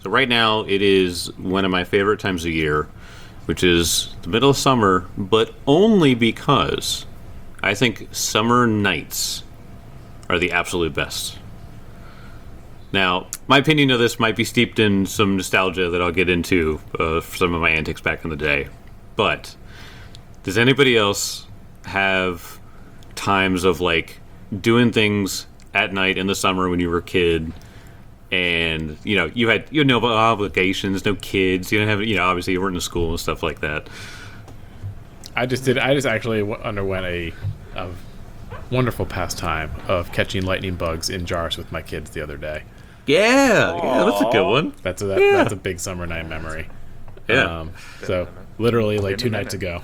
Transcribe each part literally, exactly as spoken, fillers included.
right now it is one of my favorite times of year, which is the middle of summer, but only because I think summer nights are the absolute best. Now, my opinion of this might be steeped in some nostalgia that I'll get into uh, for some of my antics back in the day. But does anybody else have times of like doing things at night in the summer when you were a kid, and you know you had you had no obligations, no kids, you didn't have you know obviously you weren't in school and stuff like that? I just did. I just actually w- underwent a, a wonderful pastime of catching lightning bugs in jars with my kids the other day. Yeah, Aww. yeah, that's a good one. That's a that, yeah. that's a big summer night memory. Yeah. Um, so literally like two nights ago.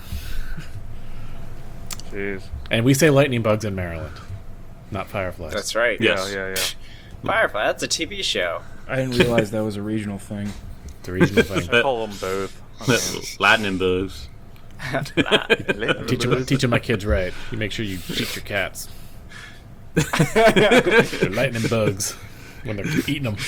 Jeez. And we say lightning bugs in Maryland, not fireflies. That's right. Yes. Yeah, yeah, yeah. Firefly, that's a T V show. I didn't realize that was a regional thing. It's a regional thing. I call them both. I mean, Lightning bugs. teach, them, teaching my kids right. You make sure you teach your cats. They're lightning bugs when they're eating them.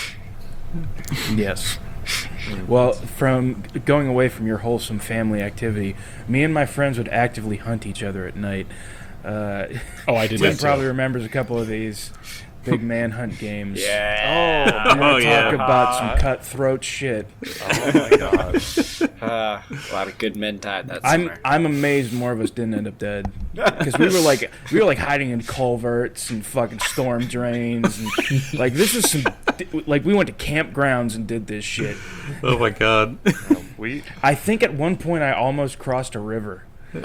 Yes. Well, from going away from your wholesome family activity, me and my friends would actively hunt each other at night. Uh, oh, I did Tim that probably too. remembers a couple of these big manhunt games. Yeah. Oh, Oh, talk yeah. about some cutthroat shit. oh my god. Uh, a lot of good men died that I'm summer. I'm amazed more of us didn't end up dead, because we were like we were like hiding in culverts and fucking storm drains and like this is some like we went to campgrounds and did this shit. Oh my god. We I think at one point I almost crossed a river.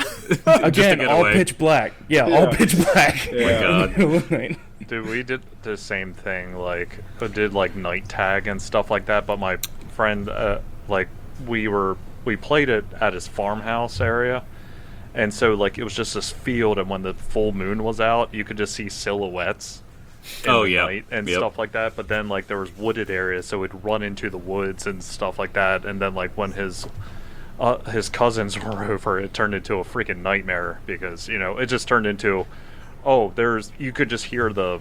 Again, get all away. pitch black. Yeah, all pitch black. Oh my god. Dude, we did the same thing. Like, uh, did like night tag and stuff like that. But my friend, uh, like, we were we played it at his farmhouse area, and so like it was just this field. And when the full moon was out, you could just see silhouettes. In Oh, the yeah. night and Yep. stuff like that. But then like there was wooded areas, so we'd run into the woods and stuff like that. And then like when his uh, his cousins were over, it turned into a freaking nightmare because you know it just turned into. Oh, there's you could just hear the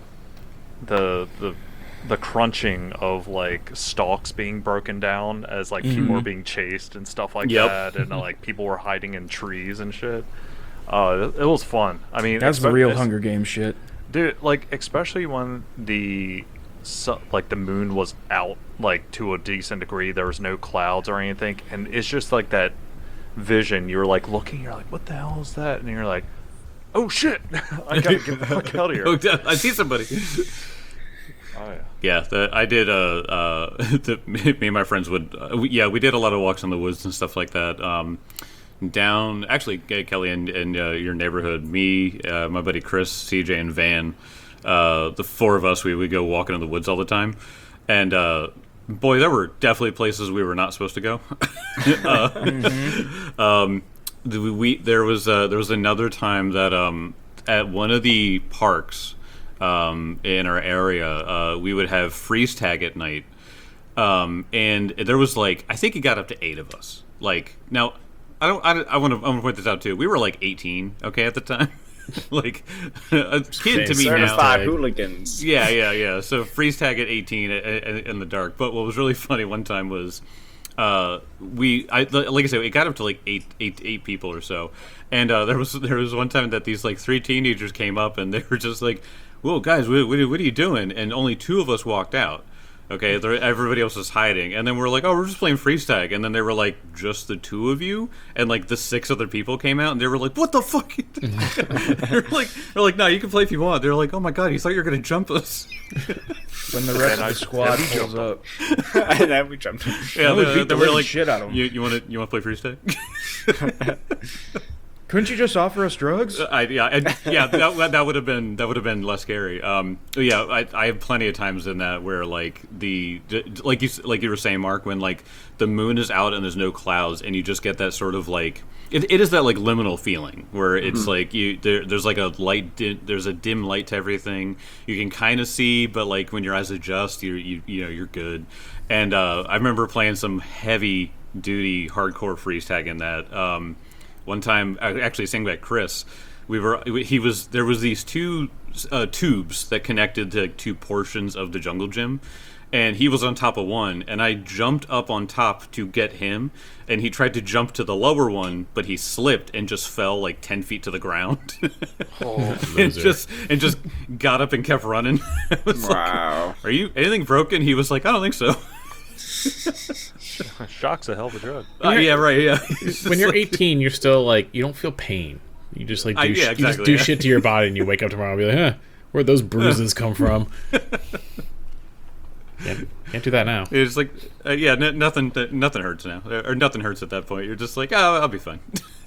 the the the crunching of like stalks being broken down as like people were being chased and stuff like Yep. that, and like people were hiding in trees and shit. Uh, it, it was fun. I mean, That's the expe- real it's- Hunger Games shit. dude. Like especially when the su- like the moon was out like to a decent degree, there was no clouds or anything, and it's just like that vision. You're like looking, you're like, what the hell is that? And you're like. Oh shit! I gotta get the fuck out of here. Oh, I see somebody. Oh, yeah. Yeah, the, I did. Uh, uh, the, me and my friends would. Uh, we, yeah, we did a lot of walks in the woods and stuff like that. Um, down, actually, uh, Kelly, in, in uh, your neighborhood, me, uh, my buddy Chris, C J, and Van, uh, the four of us, we would go walking in the woods all the time, and uh, boy, there were definitely places we were not supposed to go. uh, mm-hmm. um, the, we there was uh, there was another time that um, at one of the parks. Um, in our area, uh, we would have freeze tag at night, um, and there was like I think it got up to eight of us. Like now, I don't. I, I want to. I want to point this out too. We were like eighteen, okay, at the time. Like a kid to me now. Certified hooligans. Yeah, yeah, yeah. So freeze tag at eighteen in, in the dark. But what was really funny one time was. Uh, we, I, like I said, it got up to like eight, eight, eight people or so, and uh, there was there was one time that these like three teenagers came up and they were just like, "Whoa, guys, what, what, what are you doing?" And only two of us walked out. Okay, there, everybody else was hiding, and then we were like, "Oh, we're just playing freeze tag." And then they were like, "Just the two of you?" And like the six other people came out, and they were like, "What the fuck?" they're like, "They're like, no, you can play if you want." They're like, "Oh my god, you thought you were gonna jump us?" When the rest And of I- the squad and we pulls up, And then we jumped. Yeah, we they, beat they the were living like, shit out of 'em. You, you want to you want to play freeze tag? couldn't you just offer us drugs? I, yeah, I, yeah, that, that would have been that would have been less scary. Um, yeah, I, I have plenty of times in that where like the like you like you were saying, Mark, when like the moon is out and there's no clouds, and you just get that sort of like it, it is that like liminal feeling where it's mm-hmm. like you there, there's like a light di- there's a dim light to everything. You can kind of see, but like when your eyes adjust, you you you know you're good. And uh, I remember playing some heavy duty hardcore freeze tag in that. Um, One time, actually, saying back Chris, we were he was there was these two uh, tubes that connected to two portions of the jungle gym, and he was on top of one, and I jumped up on top to get him, and he tried to jump to the lower one, but he slipped and just fell like ten feet to the ground. Oh, and just and just got up and kept running. I was like, Wow. are you anything broken? He was like, I don't think so. shock's a hell of a drug. Uh, yeah, right. Yeah. When you're eighteen, you're still like you don't feel pain. You just like do, I- yeah, sh- you just exactly, do yeah. shit to your body, and you wake up tomorrow and be like, huh, where'd those bruises come from? Can't, can't do that now. It's like, uh, yeah, n- nothing, uh, nothing hurts now, or nothing hurts at that point. You're just like, oh, I'll be fine.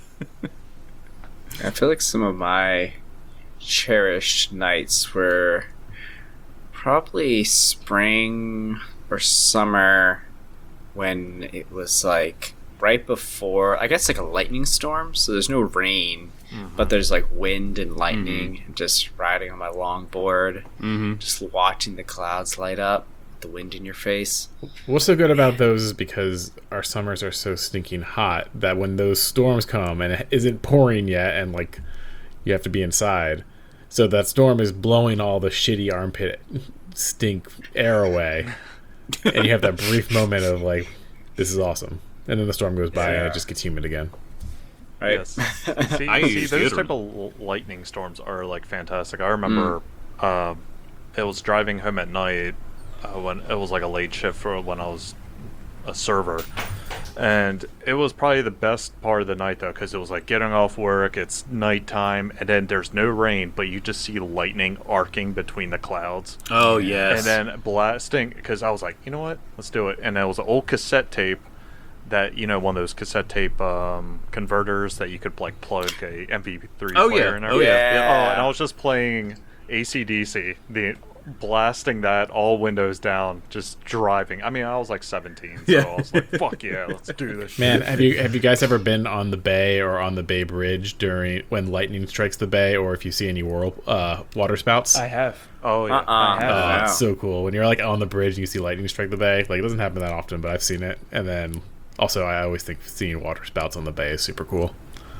I feel like some of my cherished nights were probably spring or summer when it was like right before, I guess like a lightning storm. So there's no rain, but there's like wind and lightning. And just riding on my longboard, Mm-hmm. just watching the clouds light up, the wind in your face. What's so good about those is because our summers are so stinking hot that when those storms come and it isn't pouring yet, and like you have to be inside, so that storm is blowing all the shitty armpit stink air away, and you have that brief moment of like, this is awesome, and then the storm goes by and Yeah. it just gets humid again. Right? Yes. See, I see use those deodorant. type of l- lightning storms are like fantastic. I remember um, it was driving home at night uh, when it was like a late shift for when I was a server, and it was probably the best part of the night though, because it was like getting off work, it's nighttime, and then there's no rain, but you just see lightning arcing between the clouds. Oh yes. And then blasting, because I was like, you know what, let's do it. And it was an old cassette tape that, you know, one of those cassette tape um, converters that you could like plug a M P three Oh, player yeah. in there. Oh, yeah. Yeah. Oh, and I was just playing A C D C, the blasting that all windows down, just driving. I mean, I was like seventeen, so Yeah. I was like, fuck yeah, let's do this Man, shit. have you have you guys ever been on the bay or on the Bay Bridge during when lightning strikes the bay, or if you see any whirl uh, water spouts? I have. Oh yeah. Uh-uh. I have. Oh, Wow. it's so cool when you're like on the bridge and you see lightning strike the bay. Like, it doesn't happen that often, but I've seen it. And then also, I always think seeing water spouts on the bay is super cool.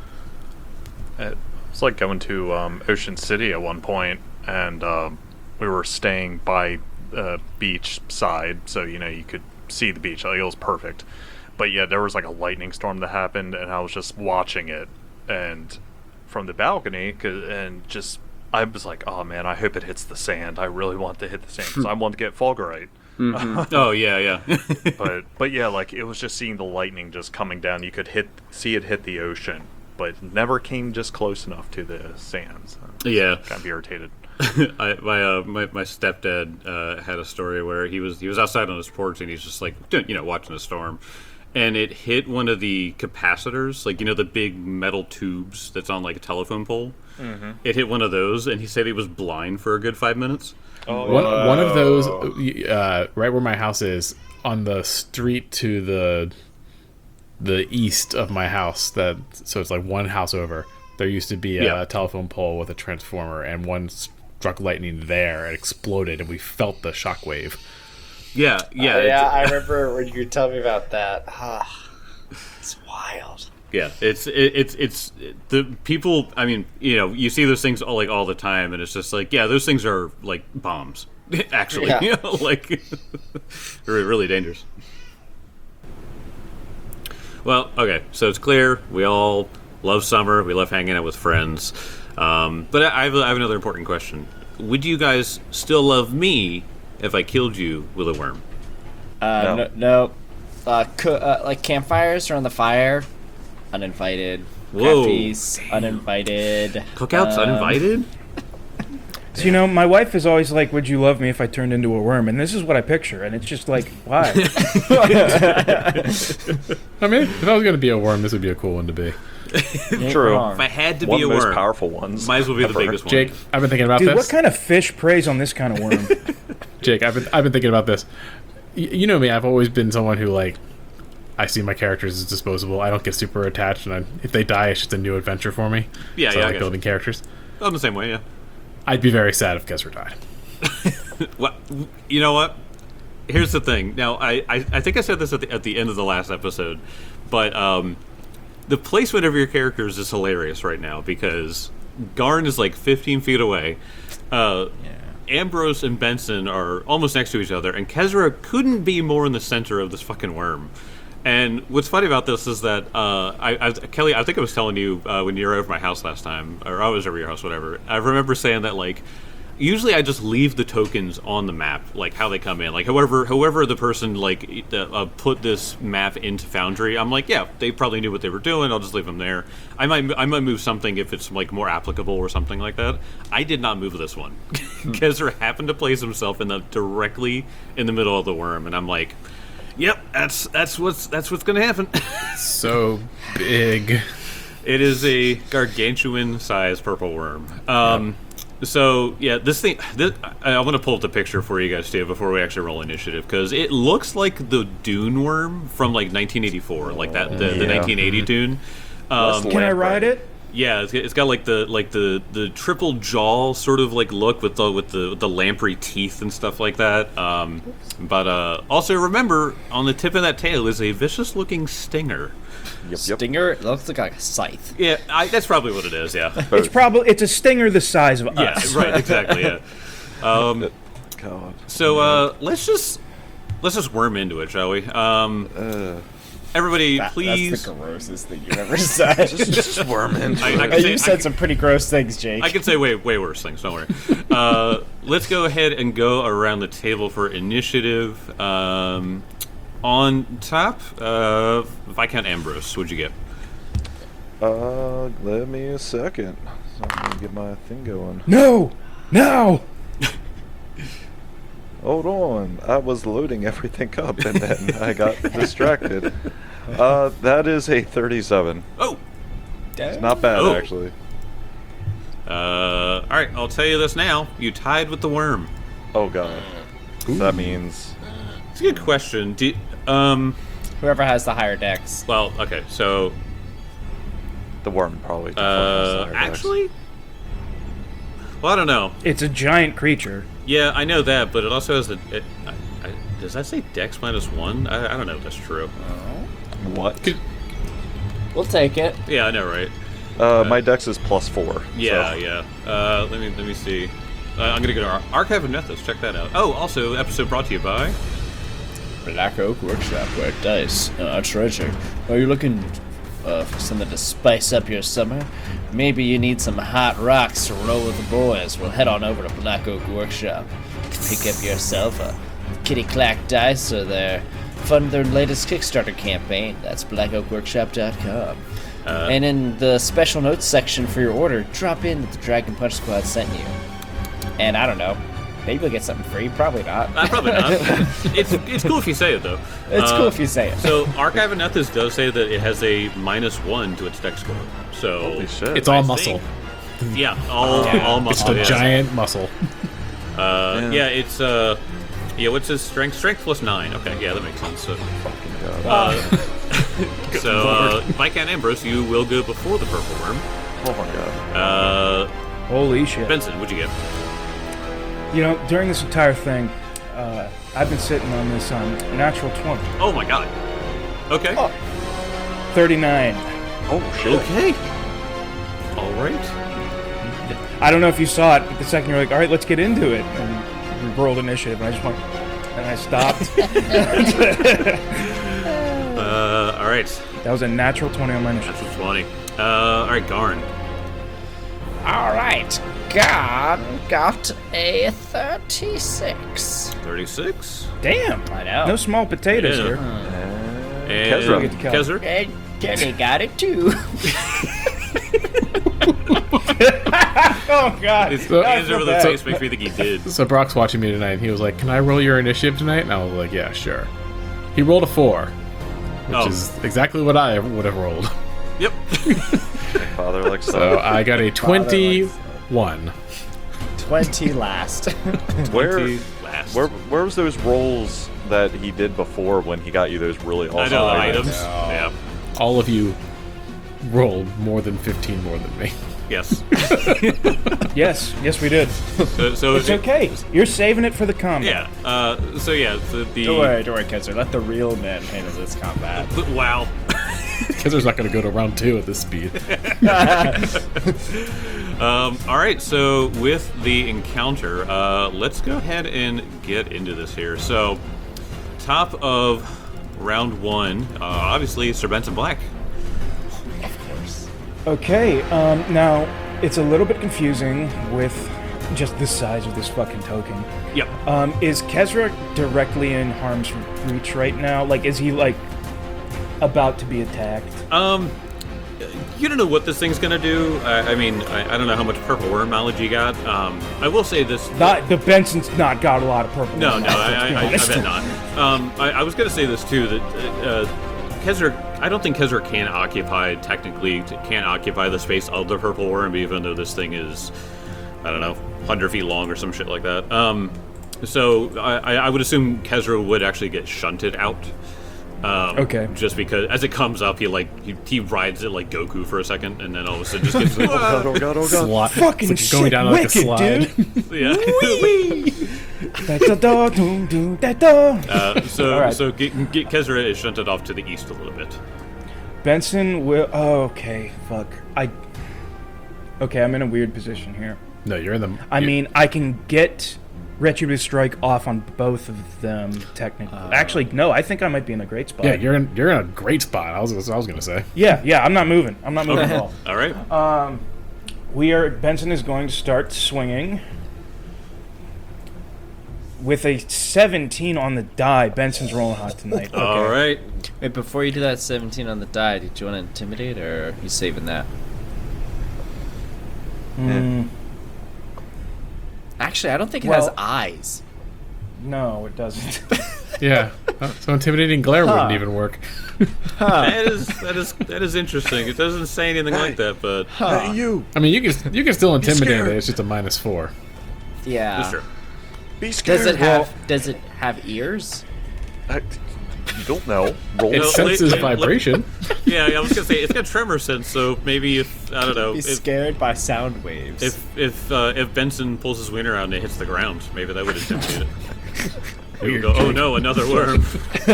It was like going to um, Ocean City at one point, and um, we were staying by the beach side, so you know you could see the beach. Like, it was perfect. But yeah, there was like a lightning storm that happened, and I was just watching it, and from the balcony, 'cause- and just I was like, oh man, I hope it hits the sand. I really want to hit the sand because I want to get fulgurite. oh yeah, yeah. But but yeah, like it was just seeing the lightning just coming down. You could hit see it hit the ocean, but it never came just close enough to the sands. yeah. Kind of irritated. I, my, uh, my my stepdad uh, had a story where he was he was outside on his porch and he's just like doing- you know watching a storm, and it hit one of the capacitors, like you know the big metal tubes that's on like a telephone pole. Mm-hmm. It hit one of those, and he said he was blind for a good five minutes. Oh, One, one of those, Whoa. uh, right where my house is, on the street to the the east of my house. That so it's like one house over. There used to be a Yeah. telephone pole with a transformer, and one struck lightning there and exploded, and we felt the shockwave. Yeah, yeah, Uh, it's- yeah, I remember when you were telling me about that. Ah, it's wild. yeah. It's it, it's it's the people. I mean, you know, you see those things all like all the time, and it's just like, yeah, those things are like bombs. Actually, Yeah. you know, like really, really dangerous. Well, okay, so it's clear we all love summer. We love hanging out with friends. Um, but I I have, I have another important question. Would you guys still love me if I killed you with a worm? Uh, No. no. no. Uh, co- uh, like campfires around the fire, uninvited. Whoa. Crafties, uninvited. Cookouts Um, uninvited? So, you know, my wife is always like, would you love me if I turned into a worm? And this is what I picture. And it's just like, why? I mean, if I was going to be a worm, this would be a cool one to be. you ain't True. wrong. If I had to One be a of the most worm, powerful ones. might as well be the ever. biggest one. Jake, I've been thinking about Dude, this. what kind of fish preys on this kind of worm? Jake, I've been I've been thinking about this. Y- you know me, I've always been someone who like I see my characters as disposable. I don't get super attached, and I, if they die, it's just a new adventure for me. Yeah, so yeah, I I like guess. building characters. I'm the same way, yeah. I'd be very sad if Kesser died. Well, you know what? Here's the thing. Now, I, I, I think I said this at the, at the end of the last episode, but um, the placement of your characters is hilarious right now because Garn is like fifteen feet away. Uh, Ambrose and Benson are almost next to each other, and Kezra couldn't be more in the center of this fucking worm. And what's funny about this is that uh, I, I, Kelly, I think I was telling you uh, when you were over my house last time, or I was over your house, whatever. I remember saying that like, usually I just leave the tokens on the map, like how they come in. Like however, however the person like uh, put this map into Foundry, I'm like, yeah, they probably knew what they were doing. I'll just leave them there. I might, I might move something if it's like more applicable or something like that. I did not move this one. Kezra happened to place himself in the directly in the middle of the worm, and I'm like. Yep, that's that's what's that's what's gonna happen. So big. It is a gargantuan-sized purple worm. Um, yep. So yeah, this thing. This, I, I want to pull up the picture for you guys too before we actually roll initiative because it looks like the Dune worm from like nineteen eighty-four, like that the, yeah. the nineteen eighty Mm-hmm. Dune. Um, Can I ride it? Yeah, it's, it's got like the like the, the triple jaw sort of like look with the with the with the lamprey teeth and stuff like that. Um, but uh, also remember, on the tip of that tail is a vicious looking stinger. Yep, yep. Stinger. It looks like a scythe. Yeah, I, that's probably what it is. Yeah. It's probably it's a stinger the size of Yeah. us. Right. Exactly. Yeah. Um, God. so uh, let's just let's just worm into it, shall we? Um, Uh, everybody, That- please. That's the grossest thing you've ever said. just, just worm into I- I it. can Uh, say- you said I- some pretty gross things, Jake. I can say way way worse things. Don't worry. Uh, let's go ahead and go around the table for initiative. Um, on top, uh, Viscount Ambrose. What'd you get? Uh, let me a second. So I'm gonna get my thing going. No, no. Hold on, I was loading everything up and then I got distracted. Uh, that is a thirty-seven. Oh. It's not bad Oh. actually. Uh, all right. I'll tell you this now. You tied with the worm. Oh god. That means It's a good question. Do, um. Whoever has the higher decks. Well. Okay. So. the worm probably. Uh. Actually. Well, I don't know. It's a giant creature. Yeah, I know that, but it also has a. It, I, I, does that say Dex minus one? I, I don't know if that's true. what? We'll take it. Yeah, I know, right? Uh, my dex is plus four. Yeah, so. yeah. Uh, let me let me see. Uh, I'm gonna go to our Archive of Nethos. Check that out. Oh, also, episode brought to you by. Black Oak Workshop, where dice are treasure. Are you looking uh, for something to spice up your summer? Maybe you need some hot rocks to roll with the boys. Well, head on over to Black Oak Workshop. Pick up yourself a Kitty Clack dice or their fund their latest Kickstarter campaign. That's black oak workshop dot com. Uh, and in the special notes section for your order, drop in that the Dragon Punch Squad sent you. And I don't know, maybe you'll get something free. Probably not. Uh, probably not. it's it's cool if you say it though. It's Uh, cool if you say it. So Archive of Nethos does say that it has a minus one to its Dex score. So Holy shit. It's all I muscle. think- yeah, all all It's muscle. a yeah. giant muscle. Uh, Yeah. yeah, it's uh, yeah. What's his strength? Strength plus nine. Okay, yeah, that makes sense. So, Fucking god. uh, so uh, Viscount Ambrose, you will go before the purple worm. oh my god. Uh, Holy shit. Benson, what'd you get? You know, during this entire thing, uh, I've been sitting on this um, natural twenty. Oh my god. Okay. thirty-nine. Oh shit. Okay. All right. I don't know if you saw it, but the second you're like, all right, let's get into it. And we rolled initiative, and I just went, and I stopped. Uh, all right. That was a natural twenty on my initiative. That's what's funny. Uh, all right, Garn. All right, God got a thirty-six. Thirty-six. Damn. I know. No small potatoes Yeah. here. And Kezra. Get the count. Kezra. And Kenny got it too. Oh, God. His So- hands over the bad. face makes me think he did. So Brock's watching me tonight, and he was like, "Can I roll your initiative tonight?" And I was like, "Yeah, sure." He rolled a four, which Oh. is exactly what I would have rolled. Yep. Father like So son. I got a twenty-one. Twenty last. Where, Last. where, where was those rolls that he did before when he got you those really awesome I know the items? items. Yeah. All of you rolled more than fifteen more than me. Yes. Yes, yes, we did. So, so It's okay. You're saving it for the combat. Yeah. Uh, so yeah, the, the Don't worry, don't worry, Kaiser. Let the real men handle this combat. wow. Because there's not going to go to round two at this speed. Um, all right, so with the encounter, uh, let's go ahead and get into this here. So, top of round one, uh, obviously, Sir Benson Black. Okay, um, now it's a little bit confusing with just the size of this fucking token. Yep. Um, is Kezra directly in harm's reach right now? Like, is he like about to be attacked? Um, you don't know what this thing's gonna do. I, I mean, I, I don't know how much purple worm knowledge you got. Um, I will say this. Not the Benson's not got a lot of purple. No, worm no, knowledge, I, let's be I, I, I honest. bet not. Um, I, I was gonna say this too, that uh, Kezra, I don't think Kezra can occupy, technically, can occupy the space of the purple worm, even though this thing is, I don't know, one hundred feet long or some shit like that. Um, so I, I would assume Kezra would actually get shunted out. Um, Okay. Just because as it comes up, he like he, he rides it like Goku for a second, and then all of a sudden just gets Oh god, oh god, oh god. Slide. Fucking It's like going shit, down like a wicked, slide. dude. yeah. Da-da-da, dum, dum, da-da. uh, so All right. so get, get Kezra is shunted off to the east a little bit. Benson will. Oh, okay. Fuck. I. Okay, I'm in a weird position here. No, you're in the. I you- mean, I can get Retributive Strike off on both of them, technically. Actually, no, I think I might be in a great spot. yeah, you're in. You're in a great spot. I was. That's what I was gonna say. Yeah, yeah, I'm not moving. I'm not moving at all. All right. Um, we are. Benson is going to start swinging with a seventeen on the die. Benson's rolling hot tonight. Okay. All right. Wait, before you do that seventeen on the die, did you want to intimidate, or are you saving that? Mm, Actually, I don't think it Well- has eyes. no, it doesn't. Yeah. Uh, so intimidating glare Huh. wouldn't even work. That is that is that is interesting. It doesn't say anything like that, but Hey, you! I mean, you can you can still intimidate scared. it. It's just a minus four. Yeah. that's true. Be scared! Does it have Does it have ears? I, you don't know. Roll It No, it. senses wait, wait, vibration. Yeah, I was gonna say it's got tremor sense, so maybe if I don't know Be if scared by sound waves. if if, uh, if Benson pulls his wiener out and it hits the ground, maybe that would intimidate it. He would go, oh no, another worm.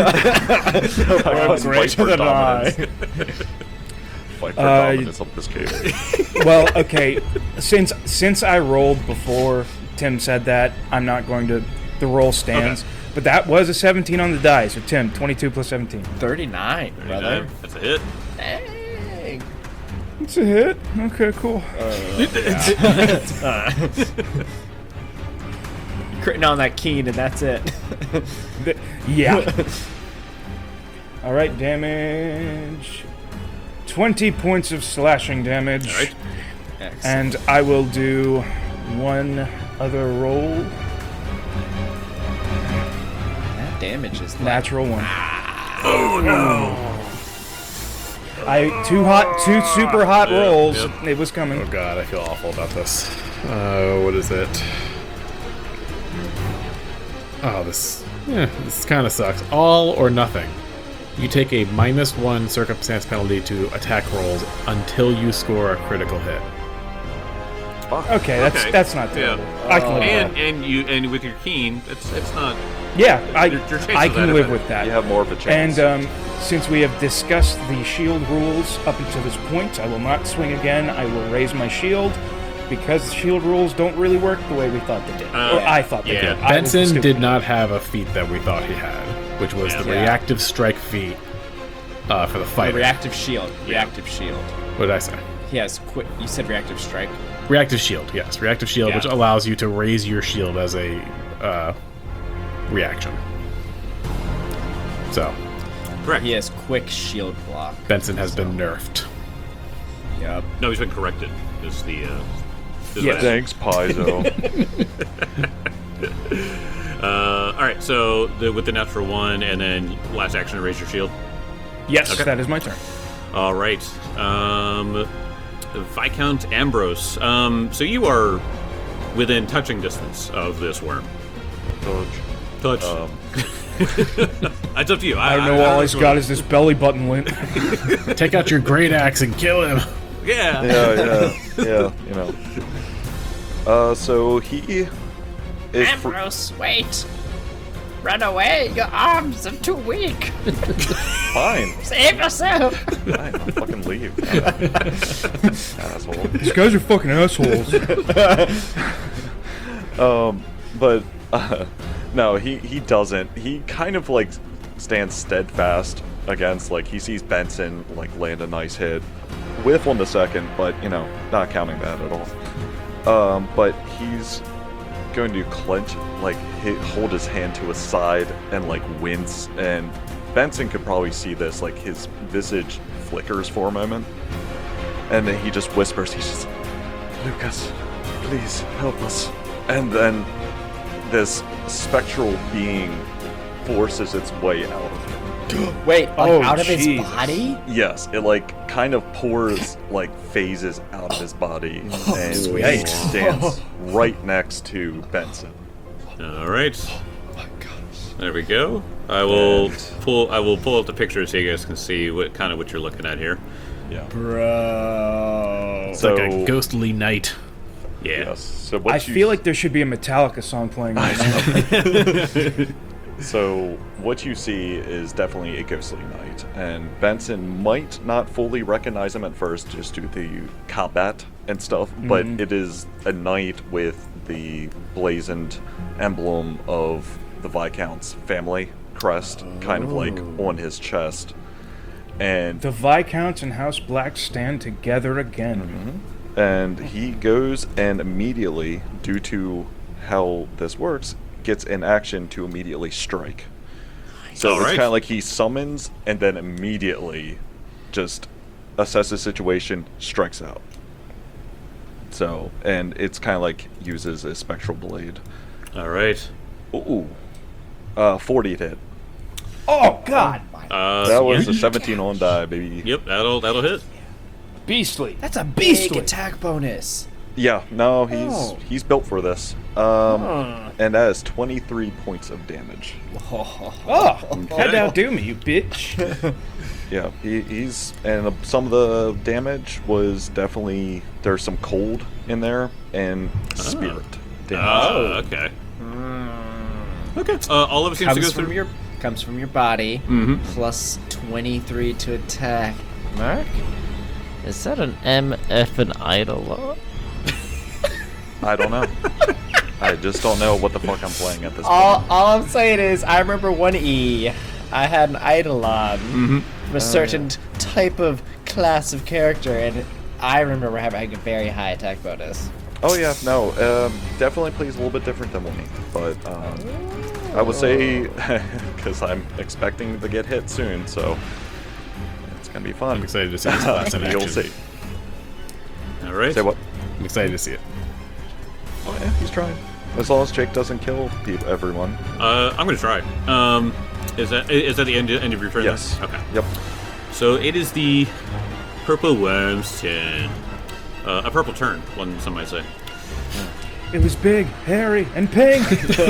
Let's fight for than I. dominance. Fight for Uh, dominance of this cave. Well, okay. Since since I rolled before Tim said that, I'm not going to. The roll stands. Okay. But that was a seventeen on the die. So Tim, twenty-two plus seventeen. thirty-nine, brother. That's a hit. Dang. It's a hit. Okay, cool. Critting on that keen, and that's it. Th- yeah. All right, damage. twenty points of slashing damage. All right. Excellent. And I will do one other roll. That damage is like, Natural one. Oh no! I two hot, two super hot Yeah, rolls. yep. It was coming. Oh god, I feel awful about this. Uh, what is it? Oh, this. Yeah, this kind of sucks. All or nothing. You take a minus one circumstance penalty to attack rolls until you score a critical hit. Okay, that's Okay. that's not Yeah. terrible. I can live And with and you and with your keen, it's it's not. that. Yeah, I your- your chances I of can that live are- with that. You have more of a chance. And um, since we have discussed the shield rules up until this point, I will not swing again. I will raise my shield because the shield rules don't really work the way we thought they did. Uh, or I thought they yeah. did. I was Benson stupid. did not have a feat that we thought he had, which was Yeah. the Yeah. reactive strike feat uh, for the the fighter. reactive shield. Reactive shield. What did I say? He has quick. You said reactive strike. Reactive shield, yes. Reactive shield, Yeah. which allows you to raise your shield as a uh, reaction. So, Correct. He has quick shield block. Benson has been nerfed. Yep. No, he's been corrected. Is the uh, is Yes. what- Thanks, Paizo. Uh, all right. So the, with the natural one, and then last action, raise your shield. Yes, Okay. that is my turn. All right. Um, Viscount Ambrose. Um, so you are within touching distance of this worm. Touch. Um, It's up to you. I don't know. All he's know got is this belly button lint. Take out your great axe and kill him. Yeah. yeah, yeah, yeah, you know. Uh, so he is. fr- Ambrose, wait. run away. Your arms are too weak. Fine. Save yourself. Fine, I'll fucking leave. Asshole. These guys are fucking assholes. Um, but uh, no, he he doesn't. He kind of like stands steadfast against, like, he sees Benson like land a nice hit, whiff on the second, but you know, not counting that at all. Um, but he's going to clench, like, hit, hold his hand to his side and like wince, and Benson could probably see this. Like, his visage flickers for a moment, and then he just whispers, he's just, Lucas, please help us. And then this spectral being forces its way out of him. Wait, like Oh, out of Jesus. his body? Yes, it like kind of pours like phases out of his body and he Yikes. stands right next to Benson. All right. There we go. I will And- pull. I will pull up the picture so you guys can see what kind of what you're looking at here. Yeah. Bro. So Like a ghostly knight. Yeah. yes. So what I you feel like there should be a Metallica song playing right now. So what you see is definitely a ghostly knight, and Benson might not fully recognize him at first just due to the combat and stuff, but it is a knight with the blazoned emblem of the Viscount's family crest kind of like on his chest. And The Viscounts and House Black stand together again. and he goes and immediately, due to how this works, gets in action to immediately strike. So it's Alright. kind of like he summons and then immediately just assesses the situation, strikes out. So, and it's kind of like uses a spectral blade. All right. Ooh, uh, forty to hit. Oh, God. Uh, That was yeah. a seventeen on die, baby. Yep. That'll that'll hit. Beastly. That's a big Beastly. attack bonus. Yeah, no, he's Oh. he's built for this. Um, and that is twenty-three points of damage. Oh, had to outdo me, you bitch. Yeah, he, he's and uh, some of the damage was definitely there's some cold in there and spirit damage. Oh, okay. Okay. Uh, all of it seems to go Comes from through. your comes from your body. Mhm. Plus twenty-three to attack. Mark? Is that an M F and Idol? I don't know. I just don't know what the fuck I'm playing at this All, point. all I'm saying is, I remember one E. I had an Eidolon Mm-hmm. of a certain type of class of character, and I remember having a very high attack bonus. Oh yeah, no, um, definitely plays a little bit different than Winnie, but um, I would say because I'm expecting to get hit soon, so it's gonna be fun. I'm excited to see this class in You'll action. see. All right. Say what? I'm excited to see it. Oh yeah, he's trying. As long as Jake doesn't kill people, everyone. Uh, I'm gonna try. Um, is that is that the end end of your turn? then? Yes. Okay. Yep. So it is the purple worm's turn. Uh, a purple turn, one some might say. It was big, hairy, and pink.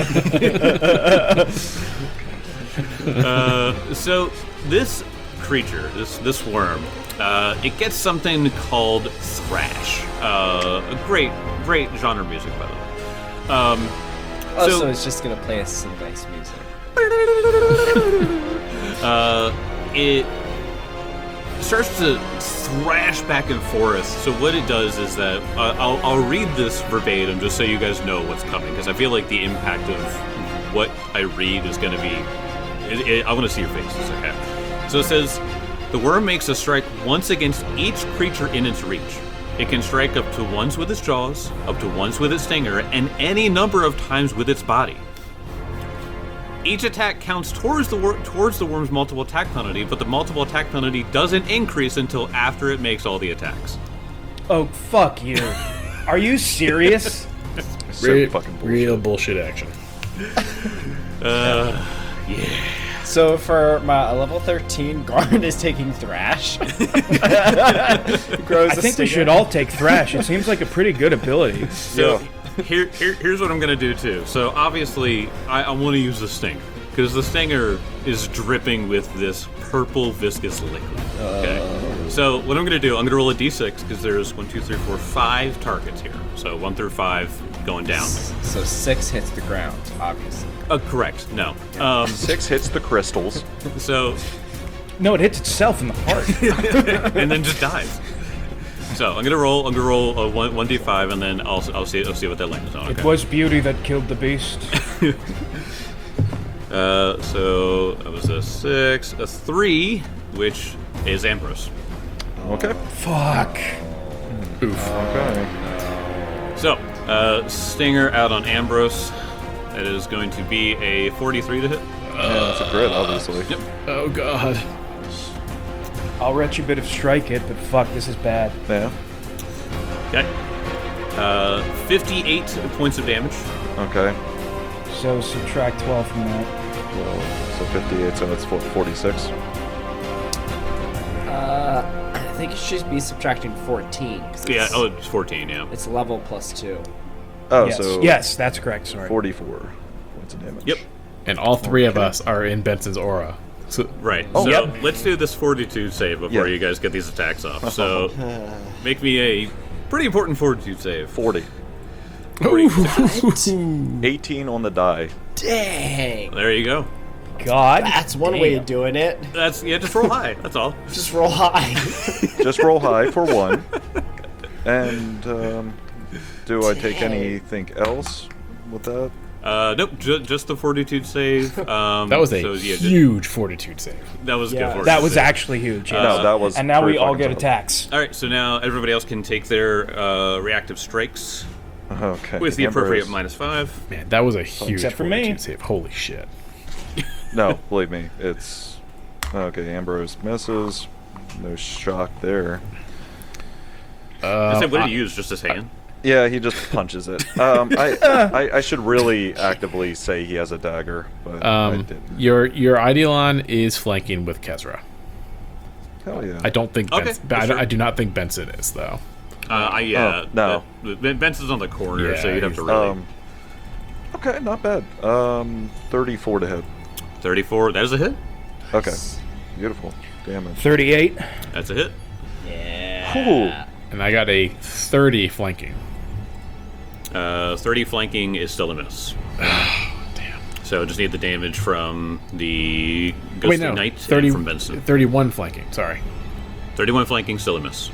Uh, so this creature, this this worm, uh, it gets something called thrash. Uh, a great great genre music, by the way. Um, Oh, so, So- it's just gonna play us some nice music. uh, it starts to thrash back and forth. So what it does is that uh, I'll, I'll read this verbatim just so you guys know what's coming, because I feel like the impact of what I read is going to be. It, it, I want to see your faces. Okay. So it says, the worm makes a strike once against each creature in its reach. It can strike up to once with its jaws, up to once with its stinger, and any number of times with its body. Each attack counts towards the wor- towards the worm's multiple attack penalty, but the multiple attack penalty doesn't increase until after it makes all the attacks. Oh, fuck you. Are you serious? So Real, fucking bullshit. real bullshit action. Uh, yeah. So for my level thirteen, Garn is taking Thrash. Grows I a think we stinger. should all take Thrash. It seems like a pretty good ability. So here, here, here's what I'm gonna do too. So obviously, I, I want to use the sting because the stinger is dripping with this purple viscous liquid. Okay. So what I'm gonna do, I'm gonna roll a d six because there's one, two, three, four, five targets here. So one through five going down. So six hits the ground, obviously. Uh, correct. No. Um, Six hits the crystals. so No, it hits itself in the heart. and then just dies. So I'm gonna roll. I'm gonna roll a one one d five, and then I'll I'll see I'll see what that lands on. It Okay. was beauty that killed the beast. Uh, so that was a six, a three, which is Ambrose. Okay. Fuck. Okay. So uh, Stinger out on Ambrose. That is going to be a forty-three to hit. Yeah, that's a crit, obviously. Yep. Oh god. I'll retributive strike it, but fuck, this is bad. Yeah. Okay. Uh, fifty-eight points of damage. Okay. So subtract twelve from that. Well, so fifty-eight, so that's what, forty-six? Uh, I think it should be subtracting fourteen. 'cause Yeah. it's, Oh, it's fourteen. Yeah. it's level plus two. Oh, yes. so yes, that's correct. Sorry. forty-four points of damage. Yep. And all three of us are in Benson's aura. So, Right. Oh, so yep. let's do this fortitude save before Yeah. you guys get these attacks off. So make me a pretty important fortitude save. forty. Ooh. eighteen on the die. Dang! There you go. God. That's one way damn. of doing it. That's yeah. Just roll high. That's all. Just roll high. Just roll high for one. And, um, do I take Dang. anything else with that? Uh, nope. Ju- just the fortitude save. Um, That was a so, yeah, ju- huge fortitude save. that was Yeah. good. Fortitude That was save. actually huge. Yes. no, that was. and now we pretty all fucking get tough. attacks. All right. So now everybody else can take their uh, reactive strikes Okay. with the appropriate Ambrose. minus five. Man, that was a huge Except for me. fortitude save. Holy shit. No, believe me, it's okay. Ambrose misses. No shock there. Uh, I said, what I- did you use? Just his hand? Yeah, he just punches it. Um, I, I I should really actively say he has a dagger, but I um, didn't. your your Idealon is flanking with Kezra. Hell yeah. I don't think Okay, Benson, for I, sure. I do not think Benson is though. Uh, I yeah. Oh, no. the- the- Benson's on the corner, Yeah, so you'd have to he's- really. Um, okay, not bad. Um, thirty-four to hit. thirty-four. That is a hit. Okay, beautiful damage. thirty-eight. That's a hit. Ooh. And I got a thirty flanking. Uh, thirty flanking is still a miss. Damn. So just need the damage from the Ghostly Wait, no. Knight thirty, and from Benson. thirty-one flanking. Sorry. thirty-one flanking, still a miss.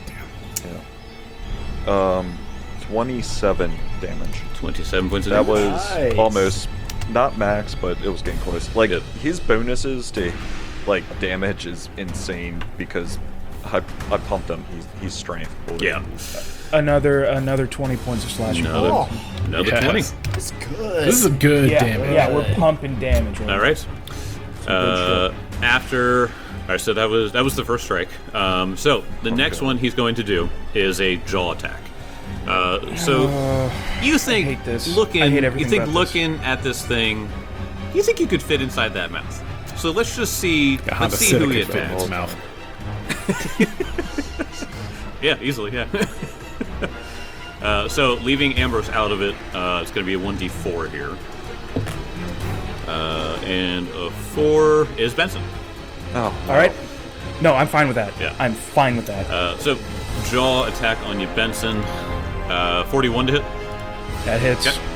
Um, twenty-seven damage. twenty-seven points of That damage. was Nice. almost not max, but it was getting close. Like Good. his bonuses to like damage is insane because I, I pumped him. He's he's strength. Yeah. Another another twenty points of slashing. Another, Oh. another Yes. twenty. It's good. This is a good Yeah, damage. yeah, we're pumping damage. Right All right. Uh, after, all right. So that was that was the first strike. Um, so the next one he's going to do is a jaw attack. Uh, so you think hate this. looking, I hate you everything think about this. looking at this thing, you think you could fit inside that mouth. So let's just see. A Let's see who he Honda Civic could fit in his attacks. mouth. Yeah, easily. Yeah. uh, so leaving Ambrose out of it, uh, it's going to be a one d four here. Uh, and a four is Benson. Oh, All right. No, I'm fine with that. Yeah. I'm fine with that. Uh, so jaw attack on you, Benson. Uh, forty-one to hit. that hits. Okay.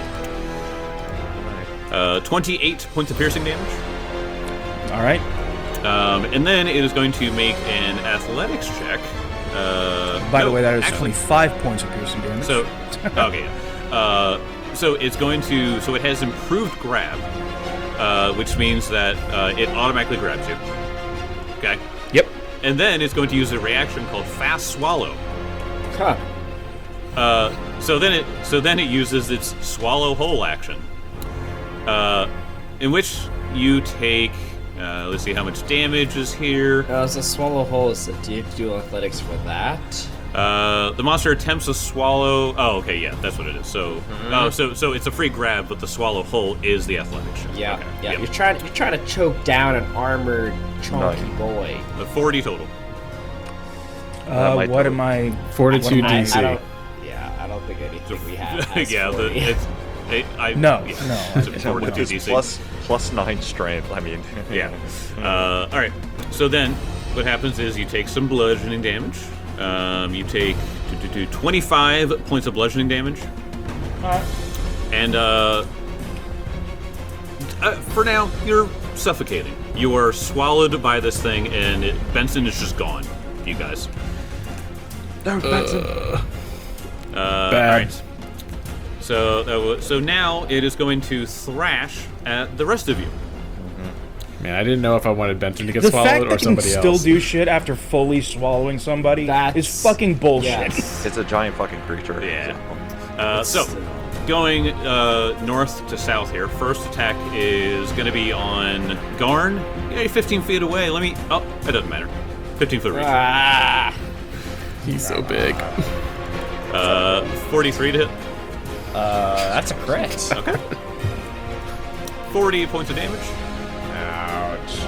Uh, twenty-eight points of piercing damage. All right. Um, and then it is going to make an athletics check. Uh, By no, the way, that is actually, twenty-five points of piercing damage. So, okay. yeah. Uh, so it's going to. So it has improved grab, uh, which means that uh, it automatically grabs you. Okay. Yep. And then it's going to use a reaction called Fast Swallow. Huh. Uh, so then it. So then it uses its Swallow Whole action, uh, in which you take. Uh, let's see how much damage is here. Now, as a swallow hole, is do you have to do athletics for that? Uh, the monster attempts to swallow. Oh, okay, yeah, that's what it is. So, Mm-hmm. oh, so so it's a free grab, but the swallow whole is the athletics check. Yeah, Okay, yeah. yep. You're trying. You're trying to choke down an armored, chunky Nice. boy. Uh, forty total. uh, might what do am I? Fortitude I, D C. I don't. Yeah, I don't think anything we have. Has yeah, the, forty. it's. It, I, No, yeah, no. It's a with fortitude his D C. plus plus nine strength. I mean, Yeah. Uh, all right. So then, what happens is you take some bludgeoning damage. Um, you take do, do, do, twenty-five points of bludgeoning damage. and uh, uh, for now, you're suffocating. You are swallowed by this thing, and it, Benson is just gone. You guys. No, Benson. Uh, Bad. All right. So, uh, so now it is going to thrash at the rest of you. Man, I didn't know if I wanted Benton to get The fact swallowed that or you can somebody still else. do shit after fully swallowing somebody That's- is fucking bullshit. Yes. It's a giant fucking creature. Yeah. Uh, so, going uh, north to south here. First attack is going to be on Garn. Yeah, fifteen feet away. Let me. Oh, it doesn't matter. fifteen foot reach. Ah. He's so big. Uh, forty-three to hit. Uh, that's a crit. Okay. forty points of damage. Ouch.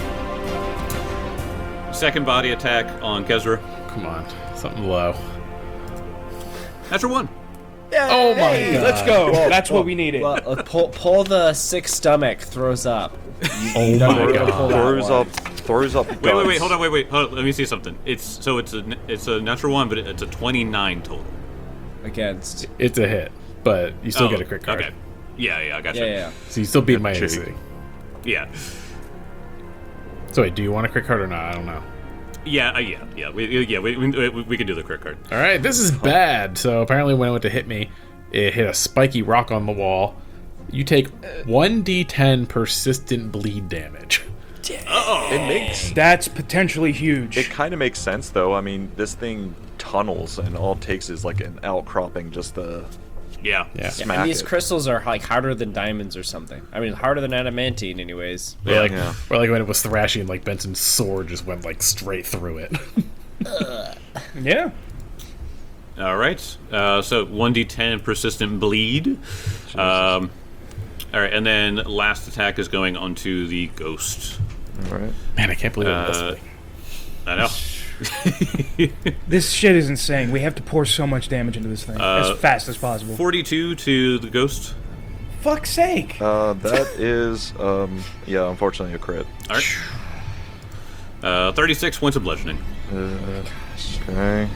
Second body attack on Kezra. Come on, something low. Natural one. Oh my Hey, god. let's go. That's what we needed. Well, uh, pull, pull the sick stomach, throws up. Oh know my where to god. pull that Throws one. up, throws up. Wait, wait, wait. guts. Hold on. Wait, wait. Hold on, let me see something. It's so it's a it's a natural one, but it's a twenty-nine total. Against. It's a hit, but you still Oh, get a crit card. Okay. Yeah, yeah, I got Yeah, you. yeah. So you still beat my Shitty. A C. Yeah. So wait, do you want a crit card or not? I don't know. Yeah, uh, yeah, yeah. We, yeah, we, we, we can do the crit card. All right, this is bad. So apparently, when it went to hit me, it hit a spiky rock on the wall. You take one d ten persistent bleed damage. It makes. That's potentially huge. It kind of makes sense though. I mean, this thing tunnels, and all it takes is like an outcropping just to Yeah. Yeah. smack And these it. crystals are like harder than diamonds or something. I mean, harder than adamantine, anyways. Or like, Yeah. or like when it was thrashing, like Benson's sword just went like straight through it. Yeah. All right. Uh, so one d ten persistent bleed. Um, all right, and then last attack is going onto the ghost. All right. Man, I can't believe it Uh, this way. I know. This shit is insane. We have to pour so much damage into this thing Uh, as fast as possible. forty-two to the ghost. Fuck's sake. Uh, that is, um, yeah, unfortunately a crit. All right. Uh, thirty-six points of bludgeoning. Uh, okay.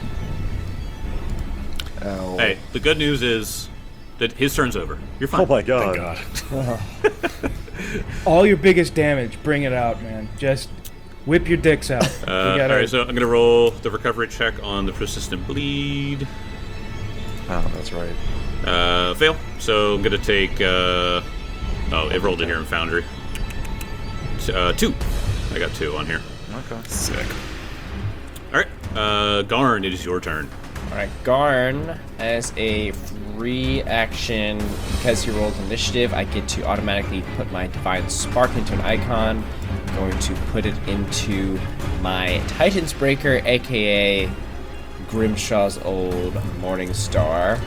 Ow. Hey, the good news is that his turn's over. You're fine. Oh my god. Thank God. All your biggest damage, bring it out, man. Just whip your dicks out. Uh, we all gotta, right, so I'm gonna roll the recovery check on the persistent bleed. Oh, that's right. Uh, fail. So I'm gonna take. Uh, oh, it rolled it here in Foundry. T- Uh, two. I got two on here. Okay. Sick. All right, uh, Garn, it is your turn. Alright, Garn, as a free action, because he rolled initiative, I get to automatically put my Divine Spark into an icon. I'm going to put it into my Titan's Breaker, aka Grimshaw's old Morning Star.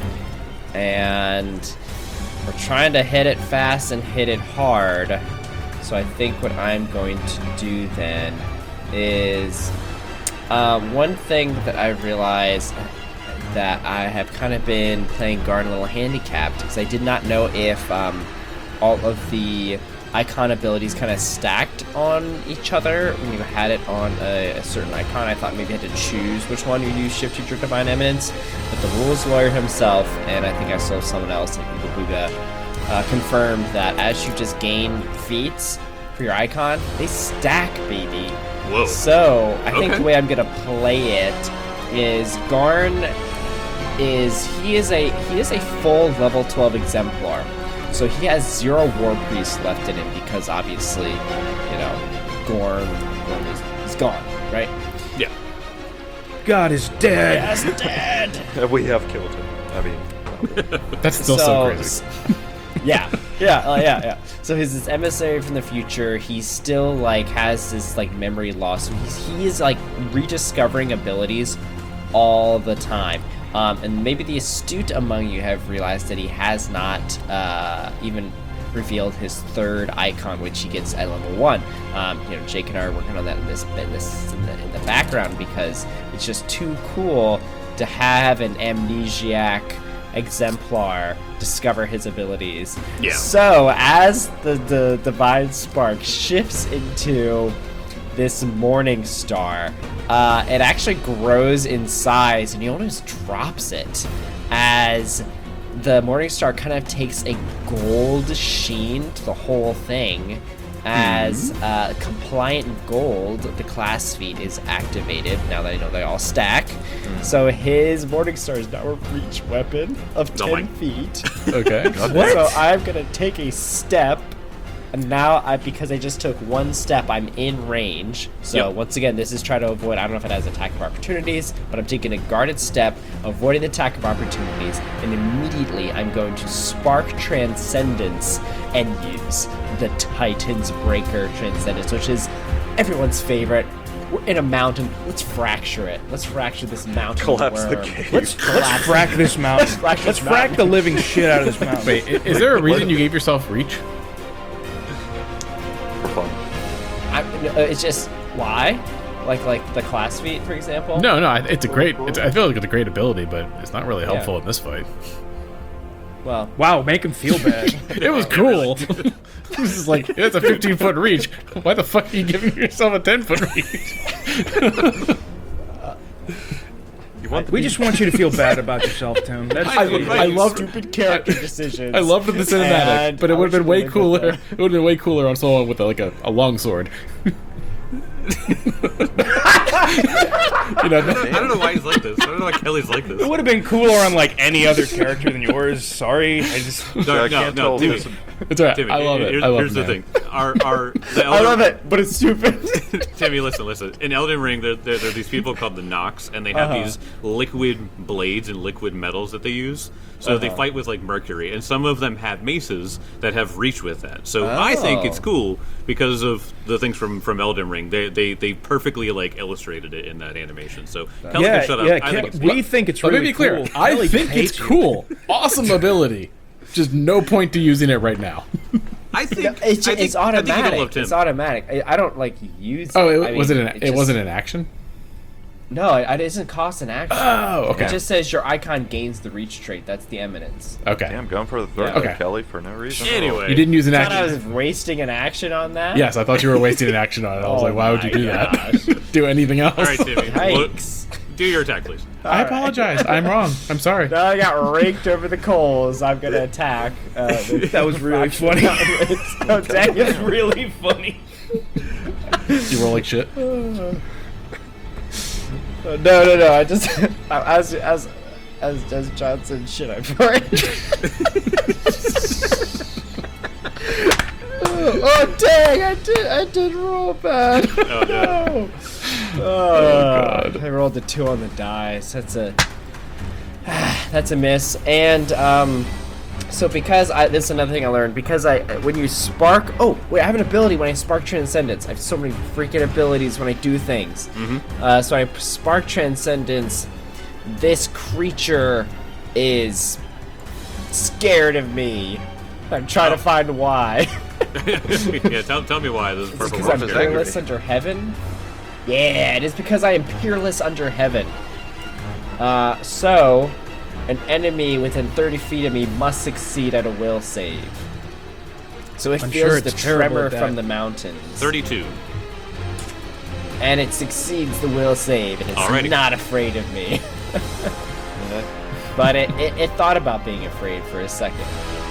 And we're trying to hit it fast and hit it hard. So I think what I'm going to do then is uh, one thing that I realized that I have kind of been playing Garn a little handicapped because I did not know if um, all of the icon abilities kind of stacked on each other when you had it on a, a certain icon. I thought maybe you had to choose which one you use, Shift Teacher Divine Eminence, but the rules lawyer himself, and I think I saw someone else, like Buga, uh, confirmed that as you just gain feats for your icon, they stack, baby. Whoa. So I think Okay. the way I'm gonna play it is Garn is he is a he is a full level twelve exemplar. So he has zero war priests left in him because obviously, you know, Gorn, Gorn is he's gone, right? Yeah. God is dead. Yes, dead. We have killed him. I mean, That's still so, crazy. yeah, yeah, uh, yeah, yeah. So his, his emissary from the future, he still like has this like memory loss. So he's, he is like rediscovering abilities all the time. Um, and maybe the astute among you have realized that he has not uh, even revealed his third icon, which he gets at level one. Um, you know, Jake and I are working on that in this in this in the, in the background because it's just too cool to have an amnesiac exemplar discover his abilities. Yeah. So as the the divine spark shifts into this morning star, uh, it actually grows in size, and he almost drops it as the Morningstar kind of takes a gold sheen to the whole thing. As uh, compliant gold, the class feat is activated. Now that I know they all stack, so his Morningstar is now a reach weapon of ten Oh my- feet. Okay. So I'm gonna take a step, and now I because I just took one step, I'm in range. So Yep. once again, this is try to avoid. I don't know if it has attack of opportunities, but I'm taking a guarded step, avoiding the attack of opportunities, and immediately I'm going to spark Transcendence and use the Titan's Breaker Transcendence, which is everyone's favorite. We're in a mountain. Let's fracture it. Let's fracture this mountain. Collapse the worm. cave. Let's Let's collapse frack this mountain. Let's frack Let's this frack mountain. the living shit out of this mountain. Wait, i- is there a reason you gave yourself reach? For fun. I, no, it's just why, like like the class feat, for example. No, no, I- it's a great. It's, I feel like it's a great ability, but it's not really helpful Yeah. in this fight. Well, Wow, make him feel bad. It was cool. This is like it's a fifteen foot reach. Why the fuck are you giving yourself a ten foot reach? You want the we just want you to feel bad about yourself, Tim. That's I- it. I love stupid character decisions. I loved the cinematic, And but it I would have been should way live with cooler. that. It would have been way cooler on someone with a, like a, a long sword. You know, I don't know why he's like this. I don't know why Kelly's like this. It would have been cooler on like any other character than yours. Sorry, I just. No, I no, can't no, tell Timmy. who's- it's alright. Timmy, I love it. Here's, I love here's it, the man. thing. Our, our, the I Elden, love it, but it's stupid. Timmy, listen, listen. In Elden Ring, there, there, there are these people called the Nox, and they have Uh-huh. these liquid blades and liquid metals that they use. So they Uh-huh. fight with like mercury, and some of them have maces that have reach with that. So I think it's Oh. cool because of the things from, from Elden Ring. They, they they perfectly like illustrated it in that animation. So Kelly Yeah, can shut up. yeah. I think Ke- it's we think it's Let really me be clear. cool. I Kelly think hates it's you. cool. Awesome ability. Just no point to using it right now. I think It's, I think, it's I think you'd have automatic. loved him. It's automatic. I, I don't like use. Oh, it, I was mean, it? An, it just- wasn't an action. No, it, it doesn't cost an action. Oh, okay. It just says your icon gains the reach trait. That's the eminence. Okay. Damn, going for the throat Yeah. there, Okay. Kelly, for no reason. at all. Anyway, You didn't use an I thought I action. was wasting an action on that. Yes, I thought you were wasting an action on it. I was Oh like, why would you my do gosh. that? Do anything else? all right, Timmy. Look, Yikes. do your attack, please. I apologize. I'm wrong. I'm sorry. Now I got raked over the coals. I'm gonna attack. Uh, the That was really funny. so dang It's it. really funny. You roll like shit. No, no, no. I just as as as as Johnson shit. I'm sorry. oh dang! I did I did roll bad. Oh, no. Oh, God. I rolled a two on the dice. That's a that's a miss. And um, so because I this is another thing I learned because I when you spark oh wait I have an ability when I spark Transcendence. I have so many freaking abilities when I do things. Mm-hmm. Uh, so I spark Transcendence. This creature is scared of me. I'm trying to find why. yeah, tell, tell me why this is purple. Because I'm Wolf is peerless angry. under heaven? Yeah, it is because I am peerless under heaven. Uh, so, an enemy within thirty feet of me must succeed at a will save. So it I'm feels sure the it's terrible tremor at that. from the mountains. thirty-two. And it succeeds the will save, and it's Alrighty. not afraid of me. But it, it, it thought about being afraid for a second.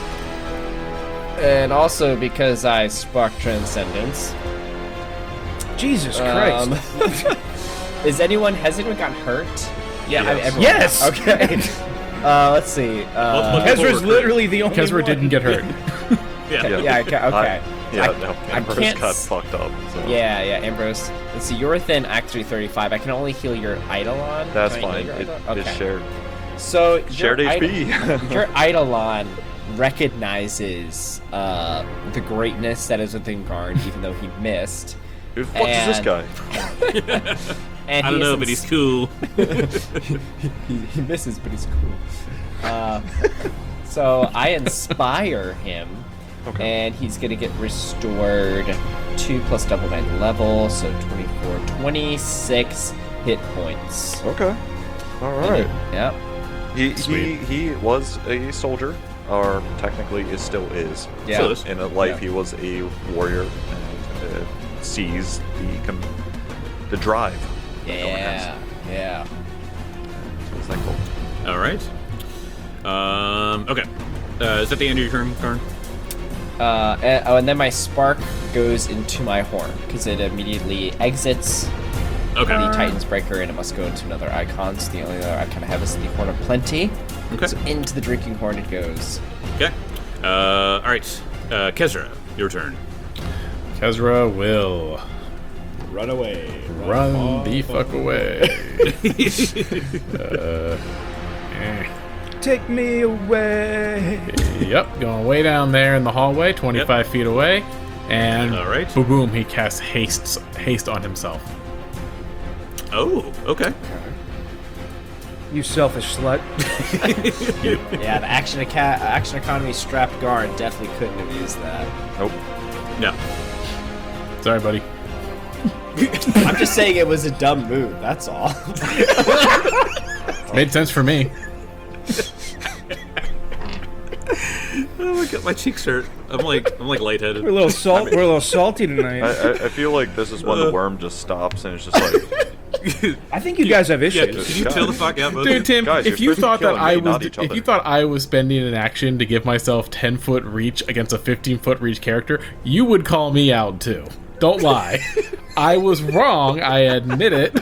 And also because I spark Transcendence. Jesus Christ. Um, is anyone has anyone gotten hurt? Yeah, I mean, Yes. everyone- Yes! Okay. uh, let's see. Uh, Multiple- Ezra's literally the only Kezra one. didn't get hurt. Yeah. yeah, okay. okay. I, yeah, I- no, I Ambrose can't got s- fucked up. So. Yeah, yeah, Ambrose. Let's see. You're within Act three thirty-five. I can only heal your Eidolon. That's Can I fine. heal It, your Eidolon? It's Okay. shared. So your Shared H P. Eid- your Eidolon recognizes uh, the greatness that is within Garn, even though he missed. Who the fuck is this And- guy? And I he don't know, is but he's ins- cool. he, he misses, but he's cool. Uh, so I inspire him, Okay. and he's gonna get restored two plus double nine level, so twenty-four, twenty-six hit points. Okay. All right. Yep. He he Sweet. he was a soldier, or technically is still is. Yeah. Still is. In a life, Yeah. he was a warrior and uh, sees the com- the drive. that no one has. Yeah. Yeah. So it's like, well, All right. Um, okay. Uh, is that the end of your turn, Karn? Uh, and, oh, and then my spark goes into my horn because it immediately exits Okay. the Titan's Breaker and it must go into another icon. So the only other icon I have is the Horn of Plenty. Okay. So into the Drinking Horn it goes. Okay. Uh, all right. Uh, Kezra, your turn. Kezra will Run away. run the fuck away. uh, eh. Take me away. Yep, going way down there in the hallway, twenty-five feet away, and All right. boom, boom, he casts haste, haste on himself. Oh, okay. You selfish slut. Yeah, the action, aca- action economy strapped guard definitely couldn't have used that. Nope. No. Sorry, buddy. I'm just saying it was a dumb move, that's all. Made sense for me. Oh my god, my cheeks hurt. I'm like, I'm like lightheaded. We're a little salt. We're a little salty tonight. I, I, I feel like this is when the worm just stops and it's just like, I think you guys have Yeah, issues. can you chill the fuck out, both of Dude, you? Tim, Guys, if you're you supposed to thought be that I killing me, was, not each if other. you thought I was spending an action to give myself ten foot reach against a fifteen foot reach character, you would call me out too. Don't lie. I was wrong. I admit it.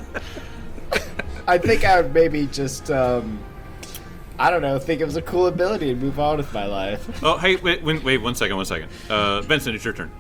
I think I would maybe just, um, I don't know, think it was a cool ability and move on with my life. Oh, hey, wait, wait, wait, one second, one second. Uh, Benson, it's your turn.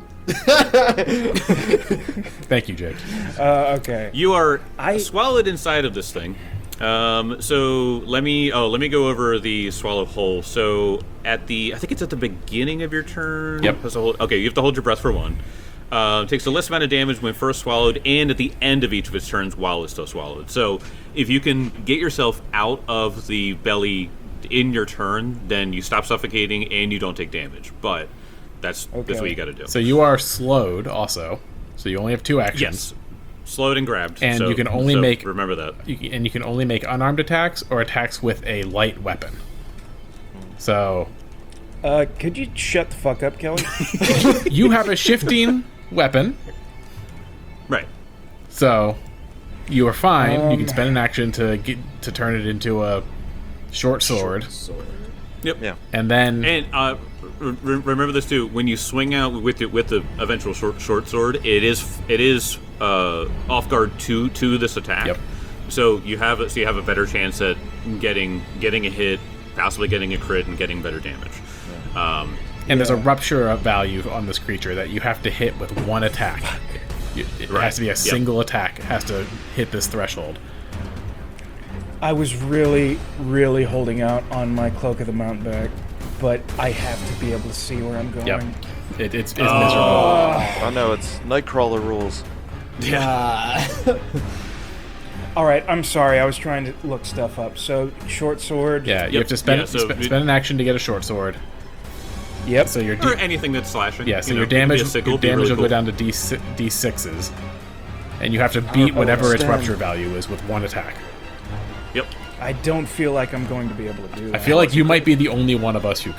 Thank you, Jake. Uh, okay. You are I- swallowed inside of this thing. Um, so let me, oh, let me go over the swallow hole. So at the, I think it's at the beginning of your turn. Yep. Has to hold- okay, you have to hold your breath for one. Uh, takes the least amount of damage when first swallowed and at the end of each of its turns while it's still swallowed. So if you can get yourself out of the belly in your turn, then you stop suffocating and you don't take damage. But that's that's Okay. what you got to do. So you are slowed also. So you only have two actions. Yes, slowed and grabbed. And so- you can only so make- remember that. You, can- and you can only make unarmed attacks or attacks with a light weapon. So Uh, could you shut the fuck up, Kelly? you have a shifting weapon. Right. So you are fine. you can Um, spend an action to get to turn it into a short sword, Yep. yeah. and then And uh, re- remember this too. When you swing out with the, with the eventual short, short sword, it is it is uh, off guard to to this attack. Yep. So you have a, so you have a better chance at getting getting a hit, possibly getting a crit, and getting better damage. Um, and there's a rupture value on this creature that you have to hit with one attack. You- It Right. has to be a Yep. single attack. It has to hit this threshold. I was really, really holding out on my Cloak of the Mountebank, but I have to be able to see where I'm going. Yep. It, it's it's Oh. miserable. I know, it's Nightcrawler rules. Uh, All right, I'm sorry. I was trying to look stuff up. So, short sword. Yeah, you Yep. have to spend Yeah, so spe- it- spend an action to get a short sword. Yep. So your or d- anything that's slashing. yeah, so you your know, it could be damage a sickle, your be damage really will cool. go down to d si- d sixes, and you have to beat whatever its understand. rupture value is with one attack. Yep. I don't feel like I'm going to be able to do that. I feel like you might be the only one of us who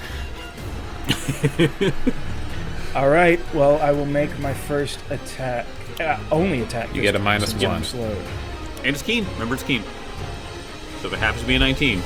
could. All right. Well, I will make my first attack. Uh, only attack. You get a this minus since I'm one. slowed. And it's keen. Remember, it's keen. So if it happens to be a nineteen,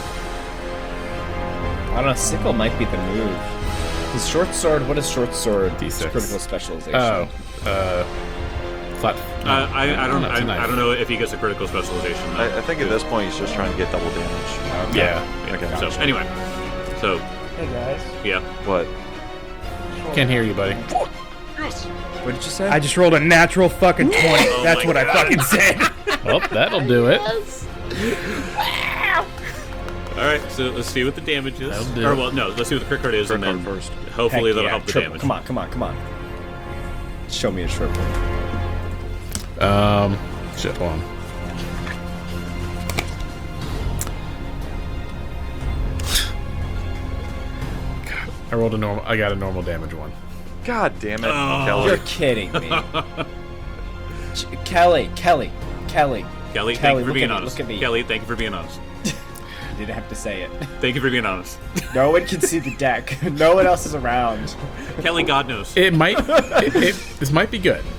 I don't know, sickle might be the move. His short sword, what is short sword? D six. Critical specialization. Oh, uh, flat. uh, I, I don't No, it's a I, knife. I don't know if he gets a critical specialization. I, I think at this point he's just trying to get double damage. Yeah, Okay. So anyway, so Hey guys. yeah. What? can't hear you, buddy. What did you say? I just rolled a natural fucking twenty. Oh That's my what I God. fucking said. Well, that'll do it. All right, so let's see what the damage is. That'll do Or it. well, no, let's see what the crit card is, Crit and then card first. hopefully Heck that'll yeah, help the triple. damage. Come on, come on, come on. Show me a triple. Um, shit, hold on. God, I rolled a normal. I got a normal damage one. God damn it, Oh. Kelly. You're kidding me. Ch- Kelly, Kelly, Kelly. Kelly, Kelly, thank you for look being at me, honest. look at me. Kelly, thank you for being honest. I didn't have to say it. Thank you for being honest. No one can see the deck. No one else is around. Kelly, God knows. It might. it, it, this might be good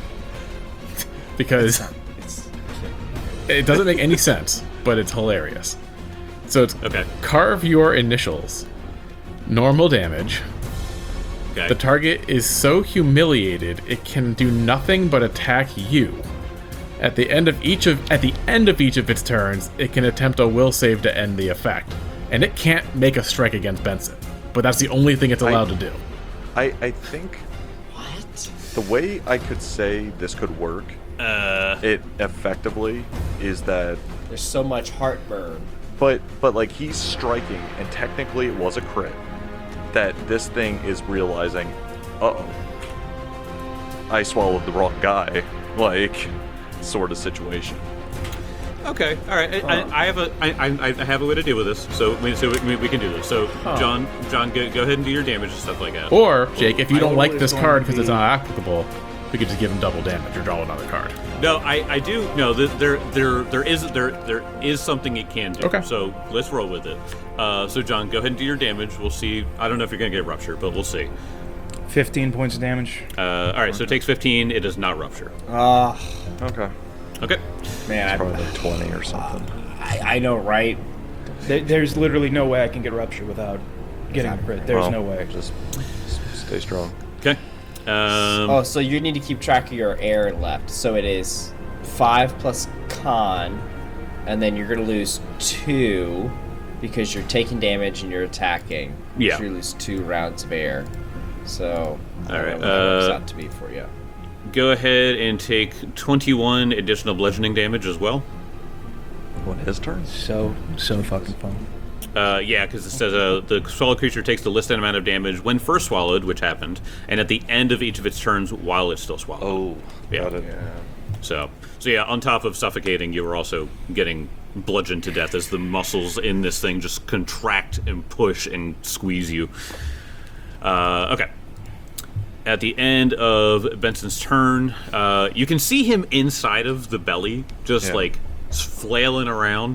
because It's it doesn't make any sense, but it's hilarious. So it's Okay. carve your initials. Normal damage. Okay. The target is so humiliated it can do nothing but attack you. At the end of each of at the end of each of its turns, it can attempt a will save to end the effect. And it can't make a strike against Benson. But that's the only thing it's allowed I- to do. I, I think What? the way I could say this could work, Uh, it effectively, is that, There's so much heartburn. but but like he's striking, and technically it was a crit. That this thing is realizing, uh oh, I swallowed the wrong guy, like sort of situation. okay. All right. I, I, I have a I, I, I have a way to deal with this. So we so we, we can do this. So John John go, go ahead and do your damage and stuff like that. Or, Jake, if you I don't like always this want card to because it's be- not applicable, we could just give him double damage or draw another card. No, I, I do no. th- There there there is there there is something it can do. Okay. So let's roll with it. Uh, so John, go ahead and do your damage. We'll see. I don't know if you're gonna get rupture, but we'll see. fifteen points of damage. Uh, all right. So it takes fifteen. It does not rupture. Ah, Okay, Okay. man, probably like twenty or something. I, I know, right? There, there's literally no way I can get rupture without getting a crit. There's Well, no way. Just s- stay strong. Okay. Um, Oh, so you need to keep track of your air left. So it is five plus con, and then you're gonna lose two because you're taking damage and you're attacking. Yeah. So you lose two rounds of air. So I All don't right, know what that works uh, out to be for you. Go ahead and take twenty-one additional bludgeoning damage as well. When his turn? So so fucking fun. Uh, yeah, because it says uh, the swallowed creature takes the listed amount of damage when first swallowed, which happened, and at the end of each of its turns while it's still swallowed. Oh, Yeah. got it. So, so yeah, on top of suffocating, you were also getting bludgeoned to death as the muscles in this thing just contract and push and squeeze you. Uh, okay. At the end of Benson's turn, uh, you can see him inside of the belly, just Yeah. like flailing around.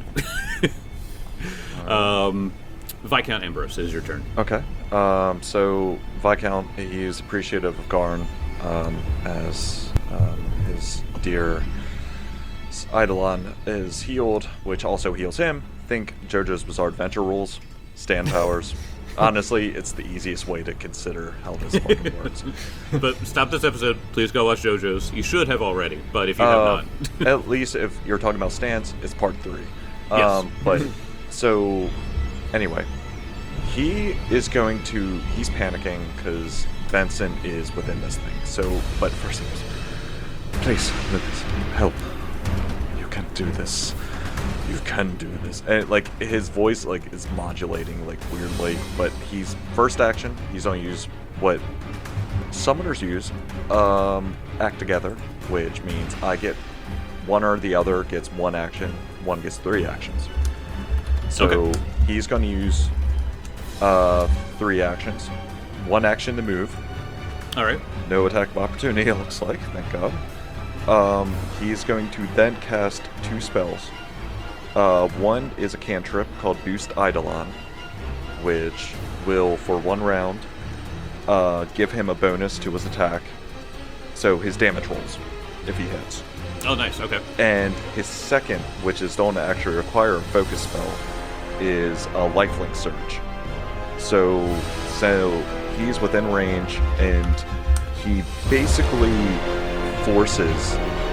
um, Viscount Ambrose, it is your turn. Okay. Um, so Viscount, he is appreciative of Garn um, as um, his dear Eidolon is healed, which also heals him. Think JoJo's Bizarre Adventure rules, stand powers. Honestly, it's the easiest way to consider how this fucking works. But stop this episode. Please go watch JoJo's. You should have already, but if you Uh, have not, at least if you're talking about stands, it's part three. Yes. Um, but so anyway, he is going to. He's panicking because Benson is within this thing. So, but first he goes, "Please, Lucas, help! You can do this. You can do this." And like his voice, like is modulating like weirdly. But he's first action. He's going to use what summoners use, um, act together, which means I get one or the other gets one action, one gets three actions. So Okay. he's going to use uh, three actions, one action to move, all right. no attack of opportunity. It looks like, thank God. Um, he's going to then cast two spells. Uh, one is a cantrip called Boost Eidolon, which will, for one round, uh, give him a bonus to his attack. So his damage rolls, if he hits. Oh, nice. Okay. And his second, which is don't actually require a focus spell, is a lifelink surge. So, so he's within range, and he basically forces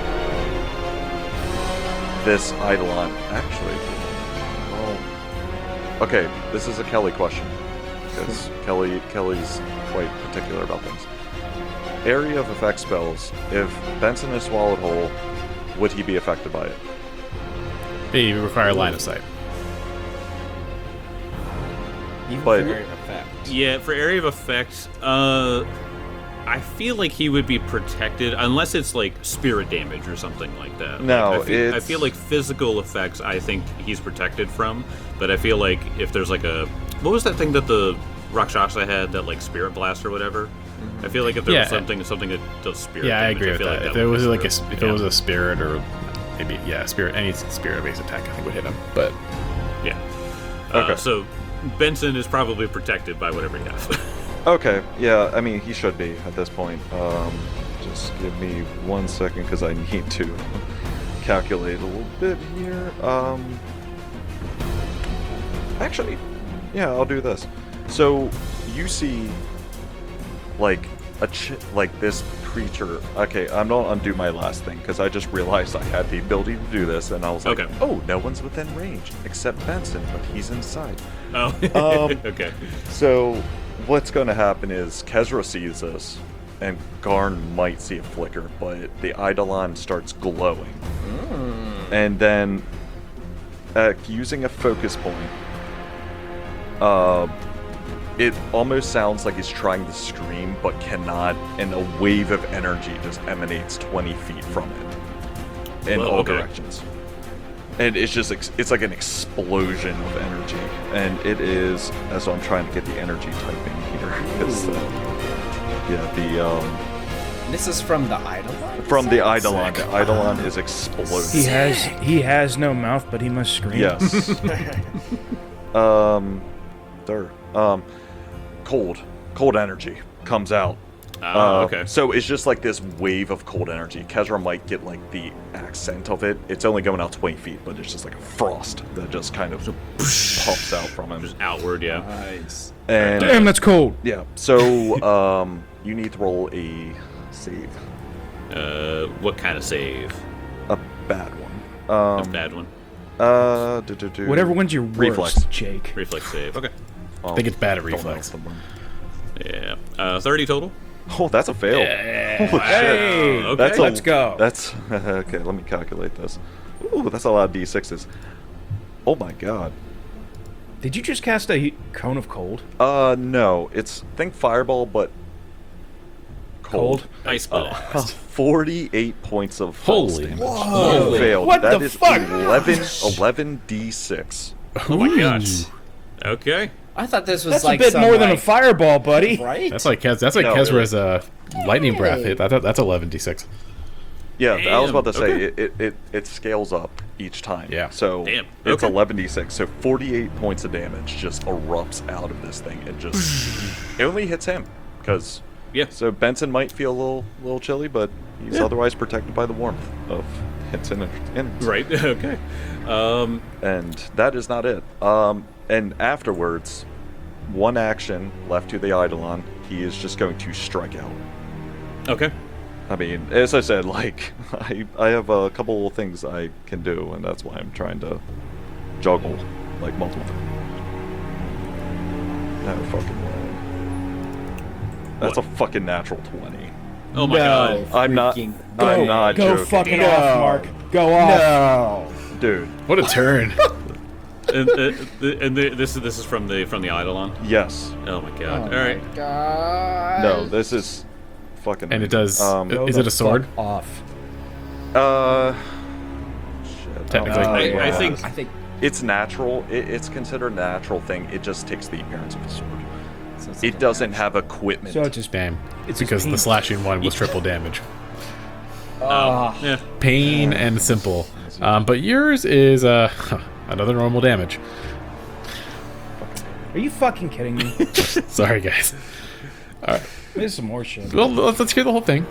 this Eidolon. Actually, well, okay, this is a Kelly question because Kelly Kelly's quite particular about things. Area of effect spells. If Benson is swallowed whole, would he be affected by it? They require line of sight. Even But- for area of effect. Yeah, for area of effect, uh, I feel like he would be protected unless it's like spirit damage or something like that. No, like, I feel, I it's- feel like physical effects. I think he's protected from, but I feel like if there's like a what was that thing that the Rakshasa had, that like spirit blast or whatever. I feel like if there was Yeah. something something that does spirit. Yeah, I damage, agree with feel that. Like If that it would was be like a, spirit. if Yeah. it was a spirit or maybe yeah, spirit, any spirit-based attack, I think would hit him. But Yeah. Uh, Okay. So Benson is probably protected by whatever he has. Okay, yeah, I mean, he should be at this point. Um, just give me one second because I need to calculate a little bit here. Um, actually, yeah, I'll do this. So you see, like a ch- like this creature. Okay, I'm gonna undo my last thing because I just realized I had the ability to do this, and I was like, Okay. oh, no one's within range except Benson, but he's inside. Oh, Um, okay. So what's going to happen is Kezra sees this, and Garn might see a flicker, but the Eidolon starts glowing. And then, uh, using a focus point, uh, it almost sounds like he's trying to scream, but cannot, and a wave of energy just emanates twenty feet from it in Well, all okay. directions. And it's just, ex- it's like an explosion of energy. And it is, as I'm trying to get the energy typing here, because, uh, yeah, the, um, This is from the Eidolon? from the Eidolon, the Eidolon is exploding. He has he has no mouth, but he must scream. Yes. um, there. Um, cold, cold energy comes out. Ah, Uh, okay. So it's just like this wave of cold energy. Kezra might get like the accent of it. It's only going out twenty feet, but it's just like a frost that just kind of pops out from him. Just outward, yeah. Nice. And Damn, that's cold. yeah, so um, you need to roll a save, Uh, what kind of save? a bad one. Um, A bad one. Uh, do, do, do. Whatever one's your worst, Reflex. Jake. Reflex save. Okay. Oh, I think it's bad at don't know. reflex. Yeah. Uh, thirty total. Oh, that's a fail. Yeah. Holy shit. Hey, Okay. That's a, let's go. That's okay. Let me calculate this. Ooh, that's a lot of d sixes. Oh my god. Did you just cast a he- cone of cold? Uh, no. It's think fireball, but cold. Ice Uh, blast. Forty-eight points of false Holy. damage. Whoa. You failed. What That the is fuck? eleven, eleven d six. Oh my gosh. Okay. I thought this was That's like a bit some, more than a like- fireball, buddy. Right? That's like Kez, that's like No, Kezra's uh, lightning breath Hey. hit. That, that- that's eleven d six. Yeah, I was about to say Damn, it, it, it, it scales up each time. Yeah. So Damn, it's okay. eleven d six. So forty-eight points of damage just erupts out of this thing. It just it only hits him because Yeah. So Benson might feel a little little chilly, but he's Yeah. otherwise protected by the warmth of its in enemies. Right. Okay. Um. And that is not it. Um, and afterwards, one action left to the Eidolon. He is just going to strike out. Okay. I mean, as I said, like I I have a couple of things I can do, and that's why I'm trying to juggle like multiple things. No fucking way. That's What? a fucking natural twenty. Oh my god. I'm not. freaking I'm not Go joking, fucking No. off, Mark. Go off. No. dude. What a turn. and uh, the, and the, this is this is from the from the Eidolon. Yes. Oh my god. Oh All right. my God. No. This is fucking. And it does. Um. uh, Go is the it a sword? fuck Off. Uh. Shit. Technically. Oh, I, yeah. I think I think It's natural. It, it's considered a natural thing. It just takes the appearance of a sword. so it's It like doesn't have equipment. So it's just Damn. It's because just the pain. slashing one was triple damage. um, yeah. Pain and simple. Um, but yours is uh, another normal damage. Are you fucking kidding me? Sorry, guys. There's some more shit. Well, let's, let's hear the whole thing.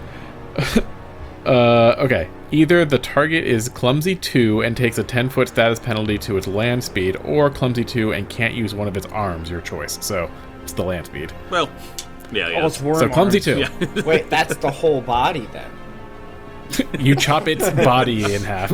uh, okay. Either the target is Clumsy two and takes a ten foot status penalty to its land speed, or Clumsy two and can't use one of its arms, your choice. So, it's the land speed. Well. Yeah. Yeah. Oh, it's worm So, Clumsy arms. two. Yeah. wait, that's the whole body then. You chop its body in half.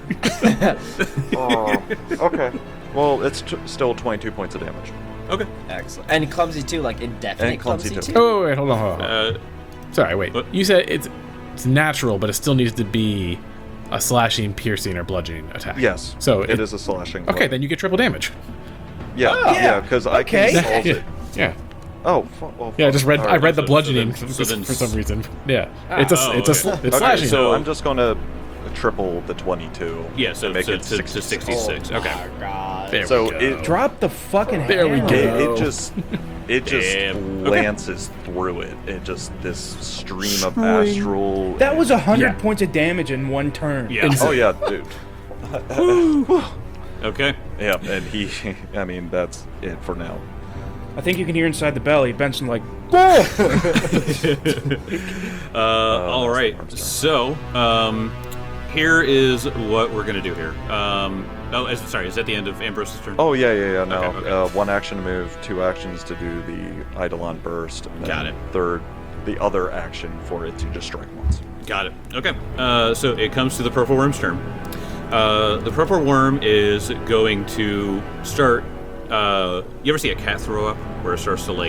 Oh, okay. Well, it's t- still twenty-two points of damage. Okay. Excellent. And clumsy too, like indefinite And clumsy clumsy, too. too. oh, wait, hold on, hold on. Uh. Sorry, wait. What? You said it's it's natural, but it still needs to be a slashing, piercing, or bludgeoning attack. Yes. So it is a slashing. Okay, weapon. then you get triple damage. Yeah, Oh, yeah, because I okay. can solve yeah. it. Yeah. Oh, fu- well, Yeah, I just read. all I right. read the so- so bludgeoning then- for, so then for some s- reason. Yeah, it's a Oh, it's a okay. sl- it's Okay, slashing. so So- I'm just gonna triple the twenty-two. Yeah. So and make so it to, to sixty-six. Oh okay. my God. There So we go. it- Drop the fucking There we hammer. go. It, it just, it just Damn. Okay. lances through it. It just this stream of astral. That was a hundred Yeah. points of damage in one turn. Yeah. Oh yeah, dude. Okay. Yeah, and he. I mean, that's it for now. I think you can hear inside the belly Benson like, Uh, all right. So, um, here is what we're gonna do here. Um, oh, is, sorry, is that the end of Ambrose's turn? Oh yeah, yeah, yeah. No, Okay, okay. Uh, one action to move, two actions to do the Eidolon burst, and then Got it. third, the other action for it to just strike once. Got it. Okay. Uh, so it comes to the purple worm's turn. Uh, the purple worm is going to start. Uh, you ever see a cat throw up where it starts to like?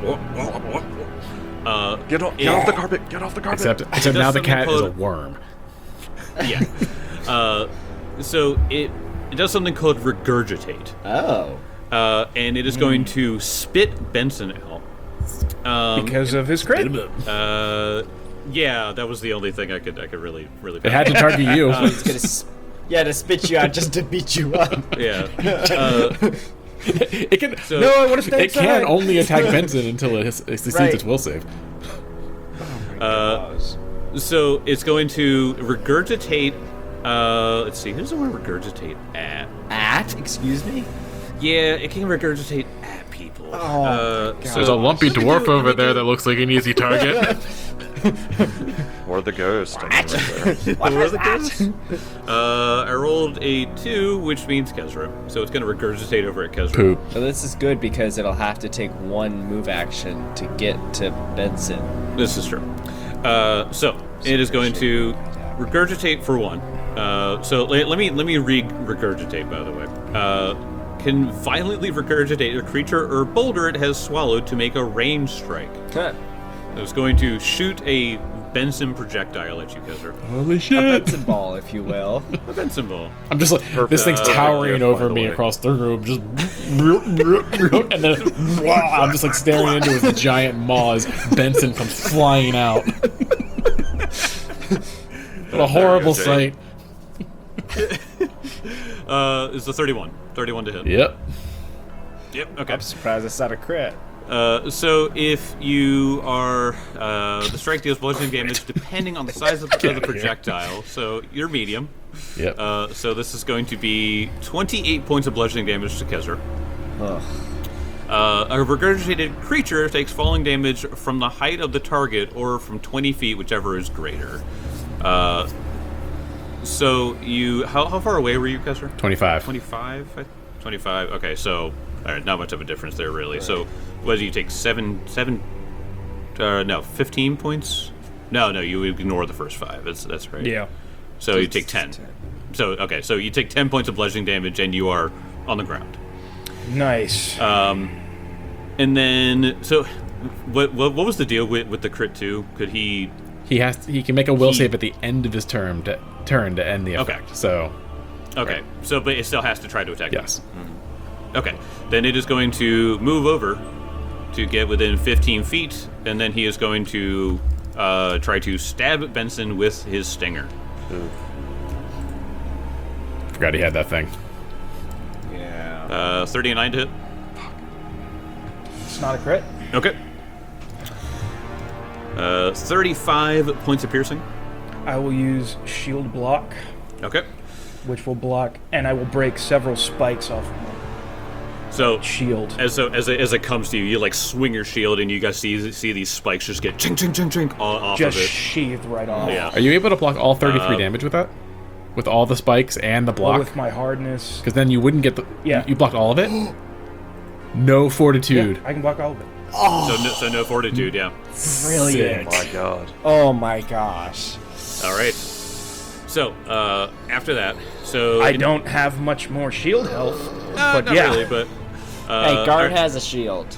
Uh, Get off! Get off the carpet! Get off the carpet! Except, except now the something cat is a called- worm. yeah. Uh, so it it does something called regurgitate, Oh. uh, and it is going to spit Benson out. Um, Because of his crit. uh, yeah, that was the only thing I could I could really really. It had to target you. He's gonna, sp- yeah, to spit you out just to beat you up. Yeah. Uh, it can. so, No, I want to stay It can inside. only attack Benson until it, has, it succeeds Right. its will save. Uh, so it's going to regurgitate. Uh, let's see. Who's the word regurgitate at? At? Excuse me? Yeah, it can regurgitate at people. Oh, uh, There's a so lumpy dwarf over there that looks like an easy target. Or the ghost. I mean, right there. What was that? uh, I rolled a two, which means Kezra. So it's going to regurgitate over at Kezra. Poop. So this is good because it'll have to take one move action to get to Benson. This is true. Uh, so it is going to regurgitate for one. Uh, so let, let me let me re regurgitate. By the way, uh, can violently regurgitate a creature or boulder it has swallowed to make a range strike. It's going to shoot a Benson projectile at you, Kezra. Holy A shit! Benson ball, if you will. A Benson ball. I'm just like this thing's Uh, towering yeah, over by the me way. across the room, just and then I'm just like staring into his giant maws. Benson comes flying out. What a horrible sight. Uh, it's a thirty-one. thirty-one to hit. Yep. Yep. Okay. I'm surprised it's not a crit. Uh, so if you are, uh, the strike deals bludgeoning damage depending on the size of, of the projectile. So you're medium. Yep. Uh, so this is going to be twenty-eight points of bludgeoning damage to Kezra. Ugh. Uh, a regurgitated creature takes falling damage from the height of the target or from twenty feet, whichever is greater. Uh, so you, how, how far away were you, Kezra? Twenty-five. twenty-five? twenty-five. Okay, so all right, not much of a difference there, really. So, what do you take? Seven, seven, uh, no, fifteen points? No, no, you ignore the first five. That's that's right. Yeah. So you take ten. So okay, so you take ten points of bludgeoning damage, and you are on the ground. Nice. Um, and then so, what what, what was the deal with, with the crit two? Could he? He has. To, he can make a will He- save at the end of his term to turn to end the Okay. effect. So Okay, so but it still has to try to attack. you. yes. Okay, then it is going to move over to get within fifteen feet, and then he is going to uh, try to stab Benson with his stinger. Forgot he had that thing. Yeah. Uh, thirty-nine to hit. It's not a crit. Okay. Uh, thirty-five points of piercing. I will use shield block, Okay. which will block, and I will break several spikes off of my So shield. as so as it, as it comes to you, you like swing your shield, and you guys see see these spikes just get chink chink chink chink all off Just of it. sheathed right off. Yeah. Are you able to block all thirty-three Uh, damage with that? With all the spikes and the Or block? with my hardness. Because then you wouldn't get the. Yeah. You, you blocked all of it? No fortitude. Yeah, I can block all of it. So no, so no fortitude. Yeah. Brilliant. My God. Oh my gosh. All right. So uh, after that, so I in- don't have much more shield health, Uh, but not yeah. really, but uh, Hey, guard alright. has a shield.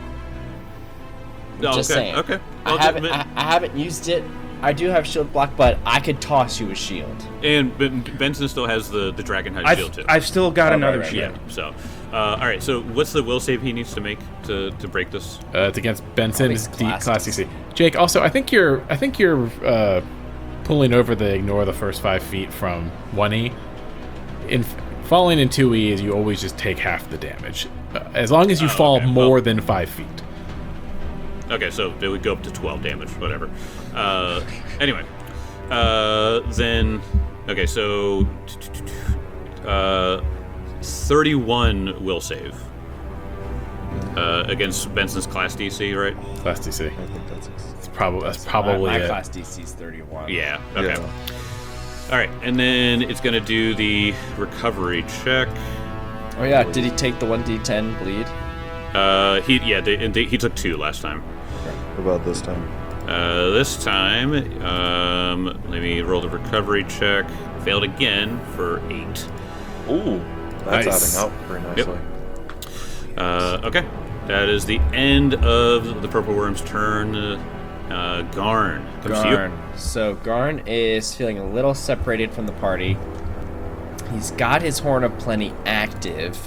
Oh, Just okay, saying. Okay. I Well, haven't. just- I, I haven't used it. I do have shield block, but I could toss you a shield. and Ben- Benson still has the the dragon hide I've, shield too. I've still got Oh, another right, right, shield. yeah. So, uh, all right. So, what's the will save he needs to make to, to break this? Uh, it's against Benson's Probably D class class D D C. Jake, also, I think you're. I think you're uh, pulling over the ignore the first five feet from one E. In falling in two E is you always just take half the damage, uh, as long as you Oh, fall okay, more well- than five feet. Okay, so it would go up to twelve damage, whatever. Uh, anyway, uh, then okay, so uh, thirty-one will save uh, against Benson's class D C, right? Class D C. I think that's. It's probably that's probably my, my it. class D C is thirty-one. Yeah. Okay. Yeah. All right, and then it's gonna do the recovery check. Oh yeah, did he take the one d ten bleed? Uh, he yeah, they, and they, he took two last time. What about this time? Uh, this time, um, let me roll the recovery check. Failed again for eight. Ooh, that's Nice. adding up very nicely. Uh, okay, that is the end of the Purple Worm's turn. Uh, Garn comes to you. Garn. So Garn is feeling a little separated from the party. He's got his Horn of Plenty active.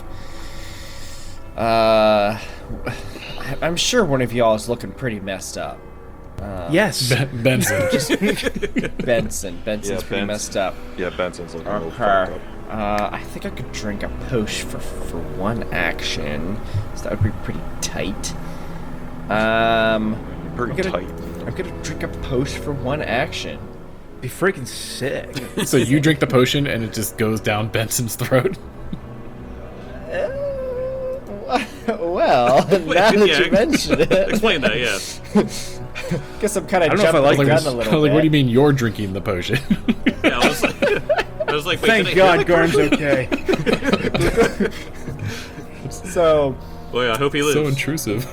Uh, I- I'm sure one of y'all is looking pretty messed up. Yes. Ben- Benson. Benson. Benson's Yeah, pretty Benson. messed up. Yeah, Benson's looking a little Okay. fucked up. Uh, I think I could drink a potion for for one action, so that would be pretty tight. Um, Pretty I'm gonna, tight. I'm gonna drink a potion for one action. Be freaking sick. So you drink the potion and it just goes down Benson's throat. Uh, well, now that yeah, you mention it, Explain that, yeah. guess I'm kind of I don't know if I jumping like the I was gun like, a I was little like, bit. what do you mean you're drinking the potion? Yeah, I was like, I was like, wait, Thank did I hear God that Garn's okay. So, Boy, I hope he lives. So intrusive.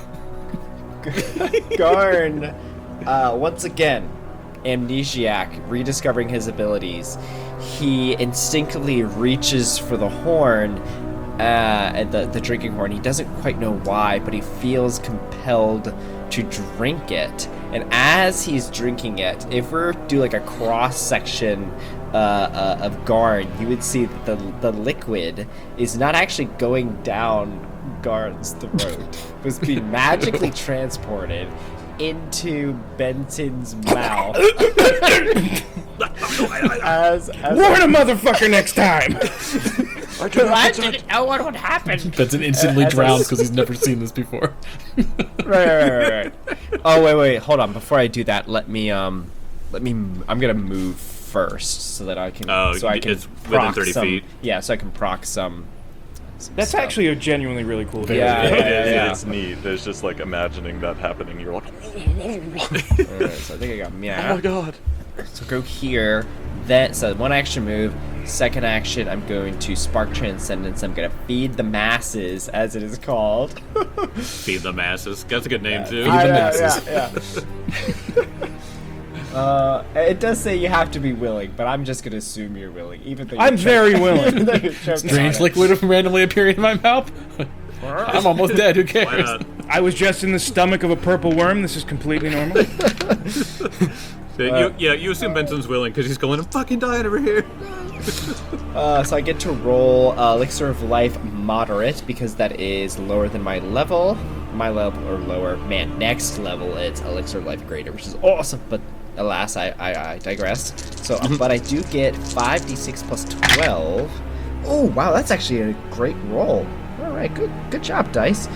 Garn, uh, once again, amnesiac, rediscovering his abilities. He instinctively reaches for the horn, uh, and the, the drinking horn. He doesn't quite know why, but he feels compelled to drink it. And as he's drinking it, if we were to do like a cross section uh, uh, of Garn, you would see that the, the liquid is not actually going down Garn's throat. It was being magically transported into Benson's mouth. as, as Warn a motherfucker next time. I do not I consent. didn't know what would happen. Benson instantly as I drowns s- because he's never seen this before. right, right, right, right. Oh wait, wait, hold on. Before I do that, let me um, let me. I'm gonna move first so that I can. Oh, so I can it's within proc thirty some- feet. Yeah, so I can proc some. some That's stuff. actually a genuinely really cool Very video. Yeah, It yeah, is, yeah. It's neat. There's just like imagining that happening. You're like, Alright, so I think I got oh yeah. my god. So go here. Then so one action move. Second action, I'm going to spark transcendence. I'm gonna feed the masses, as it is called. Feed the masses. That's a good name, too. I- I the know, masses. yeah, yeah. uh, it does say you have to be willing, but I'm just gonna assume you're willing, even though you're I'm choking- very willing. even though you're choking Strange on it. liquid randomly appearing in my mouth. I'm almost dead. Who Why cares? not? I was just in the stomach of a purple worm. This is completely normal. Yeah, you, yeah, you assume Benson's willing because he's going, I'm fucking dying over here. Uh, so I get to roll uh, Elixir of Life moderate because that is lower than my level. My level or lower. Man, next level it's Elixir of Life greater, which is awesome. But alas, I I, I digress. So, um, but I do get five d six plus twelve. Oh wow, that's actually a great roll. All right, good good job, dice.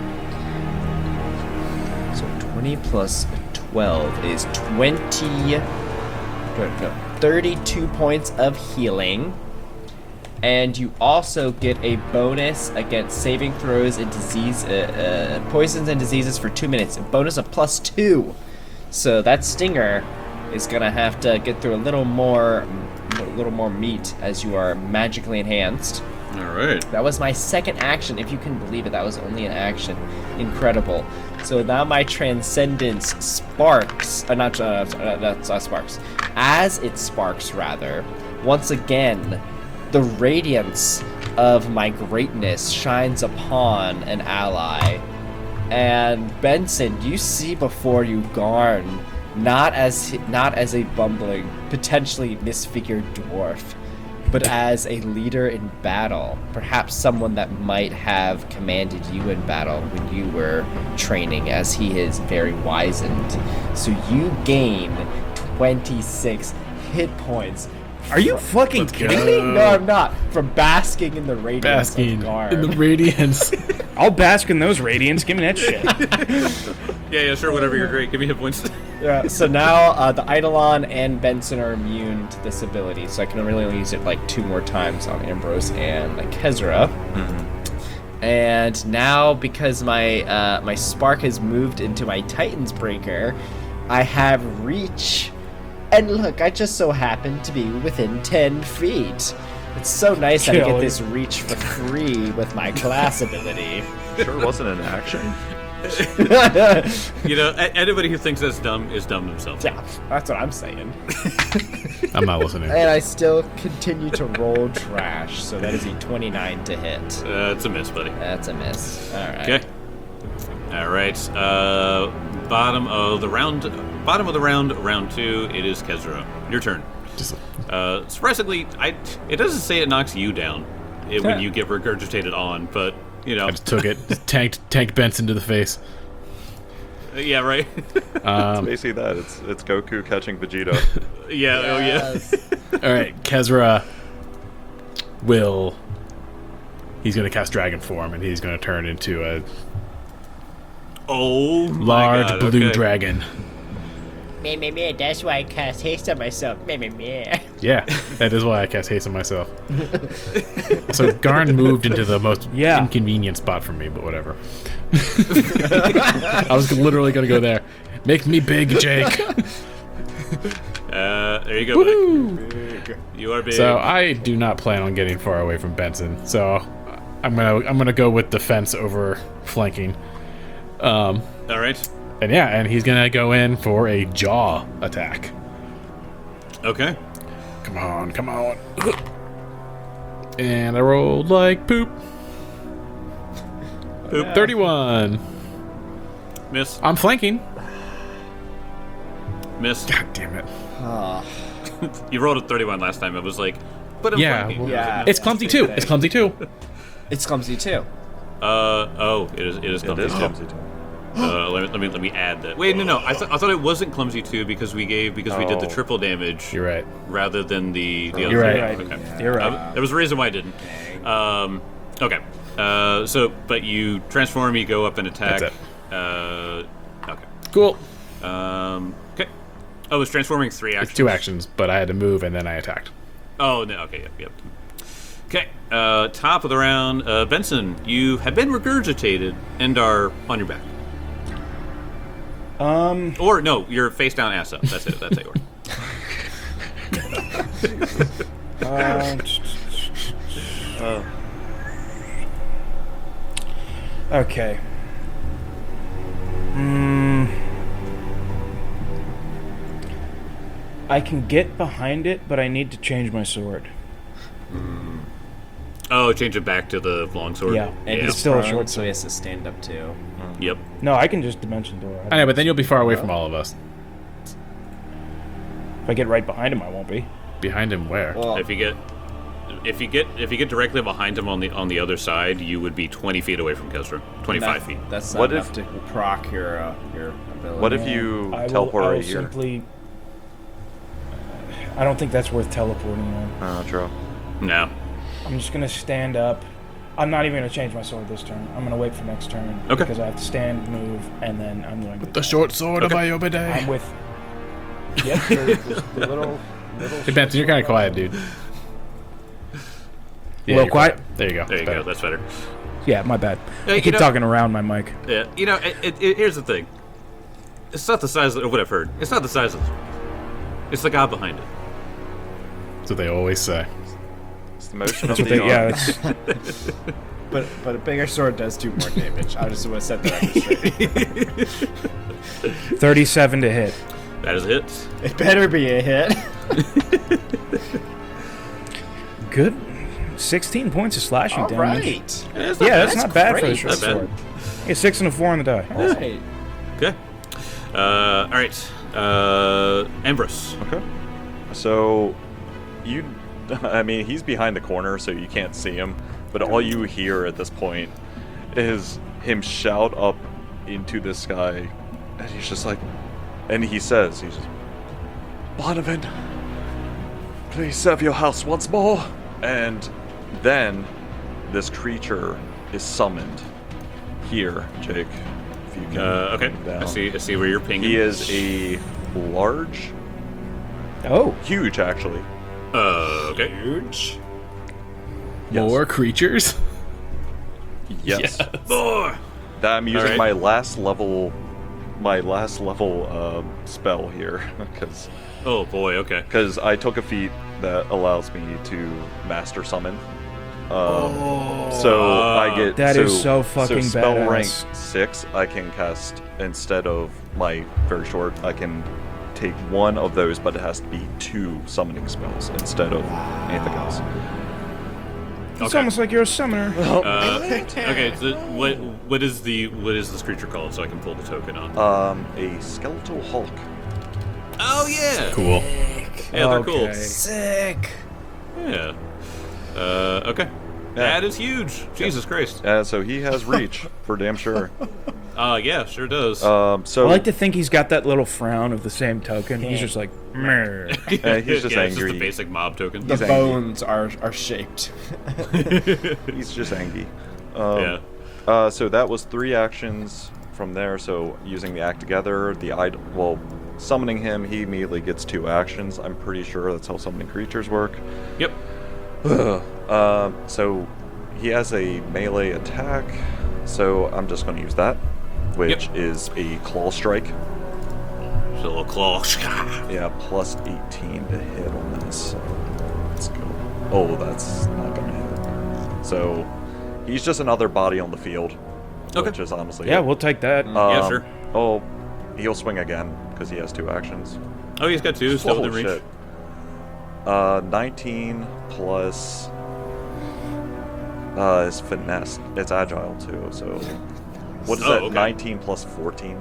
So twenty plus twelve is twenty. No, thirty-two points of healing. And you also get a bonus against saving throws and disease, uh, uh, poisons and diseases for two minutes. A bonus of plus two. So that stinger is gonna have to get through a little more, a little more meat as you are magically enhanced. All right. That was my second action, if you can believe it. That was only an action. Incredible. So now my transcendence sparks. Uh, not uh, uh, that's uh, sparks. As it sparks, rather, once again, the radiance of my greatness shines upon an ally. And Benson, you see before you Garn, not as not as a bumbling, potentially misfigured dwarf, but as a leader in battle, perhaps someone that might have commanded you in battle when you were training, as he is very wizened. So you gain twenty-six hit points. Are you fucking Let's kidding go. me? No, I'm not. From basking in the radiance Basking of Garn. in the radiance. I'll bask in those radiants. Give me that shit. Yeah, yeah, sure, whatever, you're great. Give me hit points. Yeah, so now uh, the Eidolon and Benson are immune to this ability, so I can really only use it like two more times on Ambrose and like Kezra. And now, because my uh, my spark has moved into my Titan's Breaker, I have reach And look, I just so happen to be within ten feet. It's so nice that I get Kelly. this reach for free with my class ability. Sure wasn't an action. You know, a- anybody who thinks that's dumb is dumb themselves. Yeah, that's what I'm saying. I'm not listening. And I still continue to roll trash, so that is a twenty-nine to hit. Uh, it's a miss, buddy. That's a miss. All right. Okay. All right. Uh, bottom of the round. Bottom of the round. Round two. It is Kezra. Your turn. Just Uh, surprisingly, I it doesn't say it knocks you down it, when you get regurgitated on, but you know. I just took it, just tanked, tanked Benson to the face. Yeah. Right. Um, Basically that. It's it's Goku catching Vegeta. yeah. Oh yeah. all right, Kezra will. He's going to cast Dragon Form, and he's going to turn into a Oh my large God, blue okay. dragon. Me, me, me, that's why I cast haste on myself. Me, me, me. Yeah, that is why I cast haste on myself. So Garn moved into the most Yeah. inconvenient spot for me, but whatever. I was literally going to go there. Make me big, Jake. Uh, there you go. Buddy. You are big. So I do not plan on getting far away from Benson. So I'm gonna I'm gonna go with defense over flanking. Um, All right. and yeah, and he's gonna go in for a jaw attack. Okay. Come on, come on. And I rolled like poop. Poop. thirty-one. Miss. I'm flanking. Miss. God damn it. You rolled a thirty-one last time. It was like, but I'm Yeah, flanking. well- Yeah. It's clumsy too. It's clumsy too. It's clumsy too. Uh oh, it is. It is It clumsy. is too. clumsy too. Uh, let me let me let me add that. Wait, no, no. I thought I thought it wasn't clumsy too because we gave because we did the Oh. triple damage You're right. rather than the the other. You're three. right. Okay. You're right. Uh, there was a reason why I didn't. Um, okay. Uh, so, but you transform, you go up and attack. That's Uh, okay. Cool. Um, okay. Oh, it's transforming three actions. It's two actions, but I had to move and then I attacked. Oh no. Okay. Yep. Yep. Okay. Uh, top of the round, uh, Benson. You have been regurgitated and are on your back. Um, Or no, you're face down, ass up. That's it. That's it. uh, okay. Hmm. I can get behind it, but I need to change my sword. Oh, change it back to the longsword. Yeah. And Yeah. he's still a prone, short so he has to stand up too. Yep. No, I can just dimension door. I know, but then you'll be far away from all of us. If I get right behind him, I won't be. Behind him, where? Well, If you get, if you get, if you get directly behind him on the on the other side, you would be twenty feet away from Kesra. Twenty-five that- feet. That's not What enough if- to proc your uh, your ability. What if you I will, teleport I will right here? simply. I don't think that's worth teleporting on. Uh, true. No. I'm just gonna stand up. I'm not even gonna change my sword this turn. I'm gonna wait for next turn Okay. because I have to stand, move, and then I'm going to. The short sword of I'm Ayobade. with. Yep, the, the, the little. little Hey, Benson, you're kind of quiet, dude. Yeah, Little you're quiet? There you go. There you Better. go. That's better. Yeah, my bad. Hey, I you keep know- talking around my mic. Yeah. You know, it, it, it, here's the thing. It's not the size of what I've heard. It's not the size of. It's the god behind it. That's what they always say. It's the motion of That's what the they, yeah, arm. it's, But but a bigger sword does do more damage. I just want to set the record straight. thirty-seven to hit. That is a hit. It better be a hit. Good. sixteen points of slashing All damage. right. Yeah, it's not Yeah, that's, bad. not bad for a great. short Not bad. sword. Yeah, six and a four on the die. All right. Okay. Uh, all right. Uh, Ambrose. Okay. So, you, I mean, he's behind the corner, so you can't see him. But all you hear at this point is him shout up into the sky, and he's just like, and he says, he's just, Donovan, please serve your house once more. And then this creature is summoned here, Jake. If you can. Uh, okay. ping down. I see. I see where you're pinging. He is a large, Oh, huge actually. Uh, okay. Huge. Yes. More creatures? Yes. More. That I'm using Alright. my last level, my last level um, spell here because Oh boy. Okay. Because I took a feat that allows me to master summon. Um, so I get That so, is so fucking so spell badass. rank six. I can cast instead of my very short. I can take one of those, but it has to be two summoning spells instead of anything else. It's Okay. almost like you're a summoner. Uh, okay. So what what is the what is this creature called? So I can pull the token on. Um, a skeletal Hulk. Oh yeah. Cool. Yeah, they're cool. Okay. Sick. Yeah. Uh, okay. That is huge. Jesus Christ. Uh, so he has reach for damn sure. Uh, yeah, sure does. Um, so I like to think he's got that little frown of the same token. He's just like, meh. uh, he's just yeah, it's angry. just the basic mob token. The He's angry. bones are are shaped. He's just angry. Um, Yeah. Uh, so that was three actions from there. So using the act together, the id- well, summoning him, he immediately gets two actions. I'm pretty sure that's how summoning creatures work. Yep. Um, so he has a melee attack. So I'm just going to use that, which Yep. is a claw strike. Just a little claw. Yeah, plus eighteen to hit on this. So let's go. Oh, that's not going to hit. So he's just another body on the field. Okay. Which is honestly Yeah, it. we'll take that. Yeah, Um, sure. Oh, he'll swing again because he has two actions. Oh, he's got two. Still Oh, within reach. shit. Uh, nineteen plus. Uh, it's finesse. It's agile too. So, what is Oh, that? okay. nineteen plus fourteen.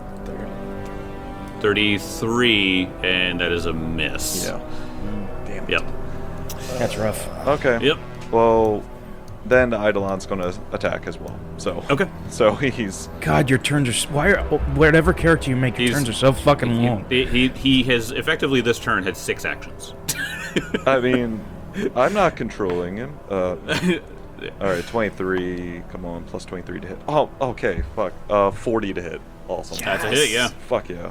thirty-three, and that is a miss. Yeah. Damn it. Yep. That's rough. Okay. Yep. Well, then the Eidolon's gonna attack as well. So. Okay. So he's. God, your turns are. s- Why are whatever character you make, your He's- turns are so fucking long. He, he he has effectively this turn had six actions. I mean, I'm not controlling him. Uh. All right, twenty-three. Come on, plus twenty-three to hit. Oh, okay. Fuck. Uh, forty to hit. Awesome. That's a hit, yeah. Fuck yeah.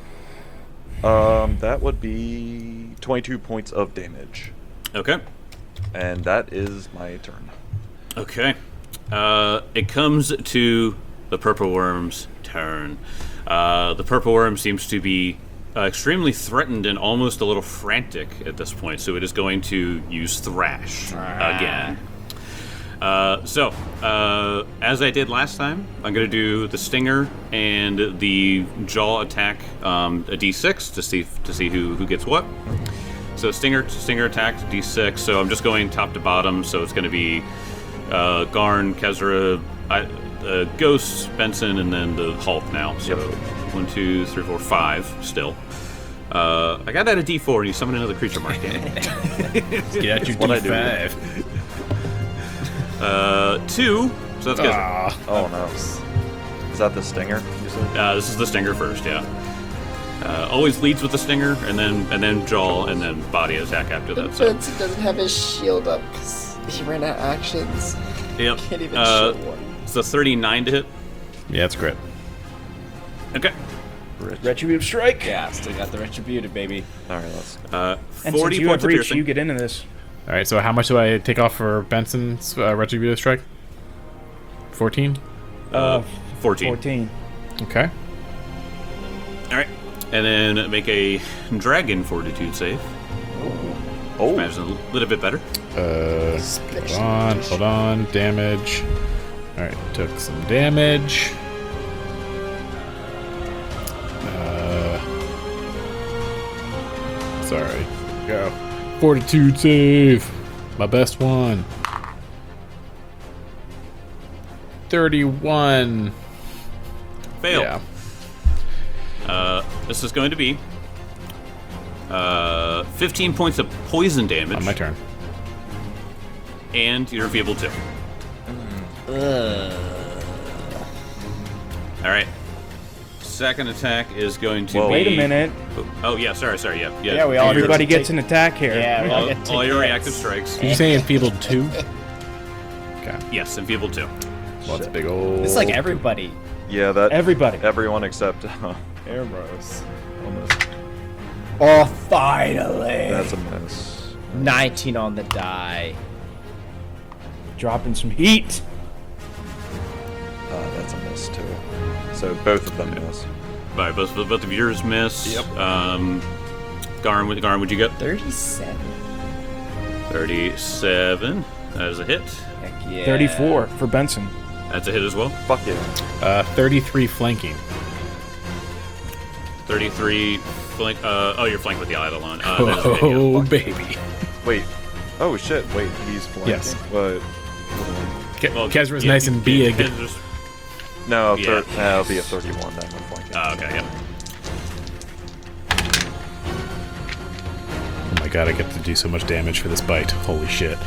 Um, that would be twenty-two points of damage, Okay. and that is my turn. Okay. Uh, it comes to the purple worm's turn. Uh, the purple worm seems to be uh, extremely threatened and almost a little frantic at this point, so it is going to use Thrash again. Uh, so, uh, as I did last time, I'm going to do the Stinger and the Jaw attack, um, a d six to see to see who, who gets what. So Stinger Stinger attack d six. So I'm just going top to bottom. So it's going to be uh, Garn, Kezra, I, uh, Ghost, Benson, and then the Hulk now. So Yep. one, two, three, four, five still. Uh, I got that at d four, and you summon another creature mark. Damn it. Get out your what I D do. five. Uh, two. So that's good. Ah, Oh no. Is that the stinger? You said? Uh, this is the Stinger first, yeah. Uh, always leads with the Stinger, and then and then Jaw, and then body attack after that. So, Benson doesn't have his shield up because he ran out of actions. yep. Can't even Uh, show one. so thirty-nine to hit. yeah, it's great. Okay. Retributive strike. Yeah, still got the retributed, baby. All right, let's. Uh, And forty since you points have of reach, piercing. you get into this. All right, so how much do I take off for Benson's uh, retributive strike? fourteen? uh, fourteen. Fourteen. Okay. All right. And then make a Dragon Fortitude save. Oh, Imagine a little bit better. Uh, hold on, hold on. Damage. All right, took some damage. Uh, sorry. Go. Fortitude save. My best one. thirty-one. Fail. Yeah. Uh, this is going to be uh, fifteen points of poison damage, On my turn. and you're enfeebled too. All right. Second attack is going to Whoa. be. Wait a minute. Oh yeah, sorry, sorry, yeah, yeah. Yeah, we all Everybody get to gets an attack here. Yeah, we all all, get to all your hits. reactive strikes. Did you say enfeebled two? Okay. Yes, enfeebled too. Well, it's a big old. It's like everybody. yeah, that. Everybody. Everyone except. Uh, Erebros. almost. Oh, finally. That's a miss. nineteen on the die. Dropping some heat. Uh, that's a miss too. So both of them miss. Right, both both of yours miss. Yep. Um, Garn, what- Garn, would you get? thirty-seven. thirty-seven. That is a hit. Heck yeah. thirty-four for Benson. That's a hit as well. Fuck yeah. Uh, thirty-three flanking. thirty-three flank. Uh, oh, you're flanked with the Eidolon. Uh, that is a hit, yeah. Oh, baby. Wait. Oh shit. Wait, he's flanking. Yes. But Ke- Well, Kezra's yeah, nice and yeah, big. Kezra's- no, Yeah. thir- that'll be a thirty-one then when flanking. Oh, okay, yeah. Oh my god, I get to do so much damage for this bite. Holy shit.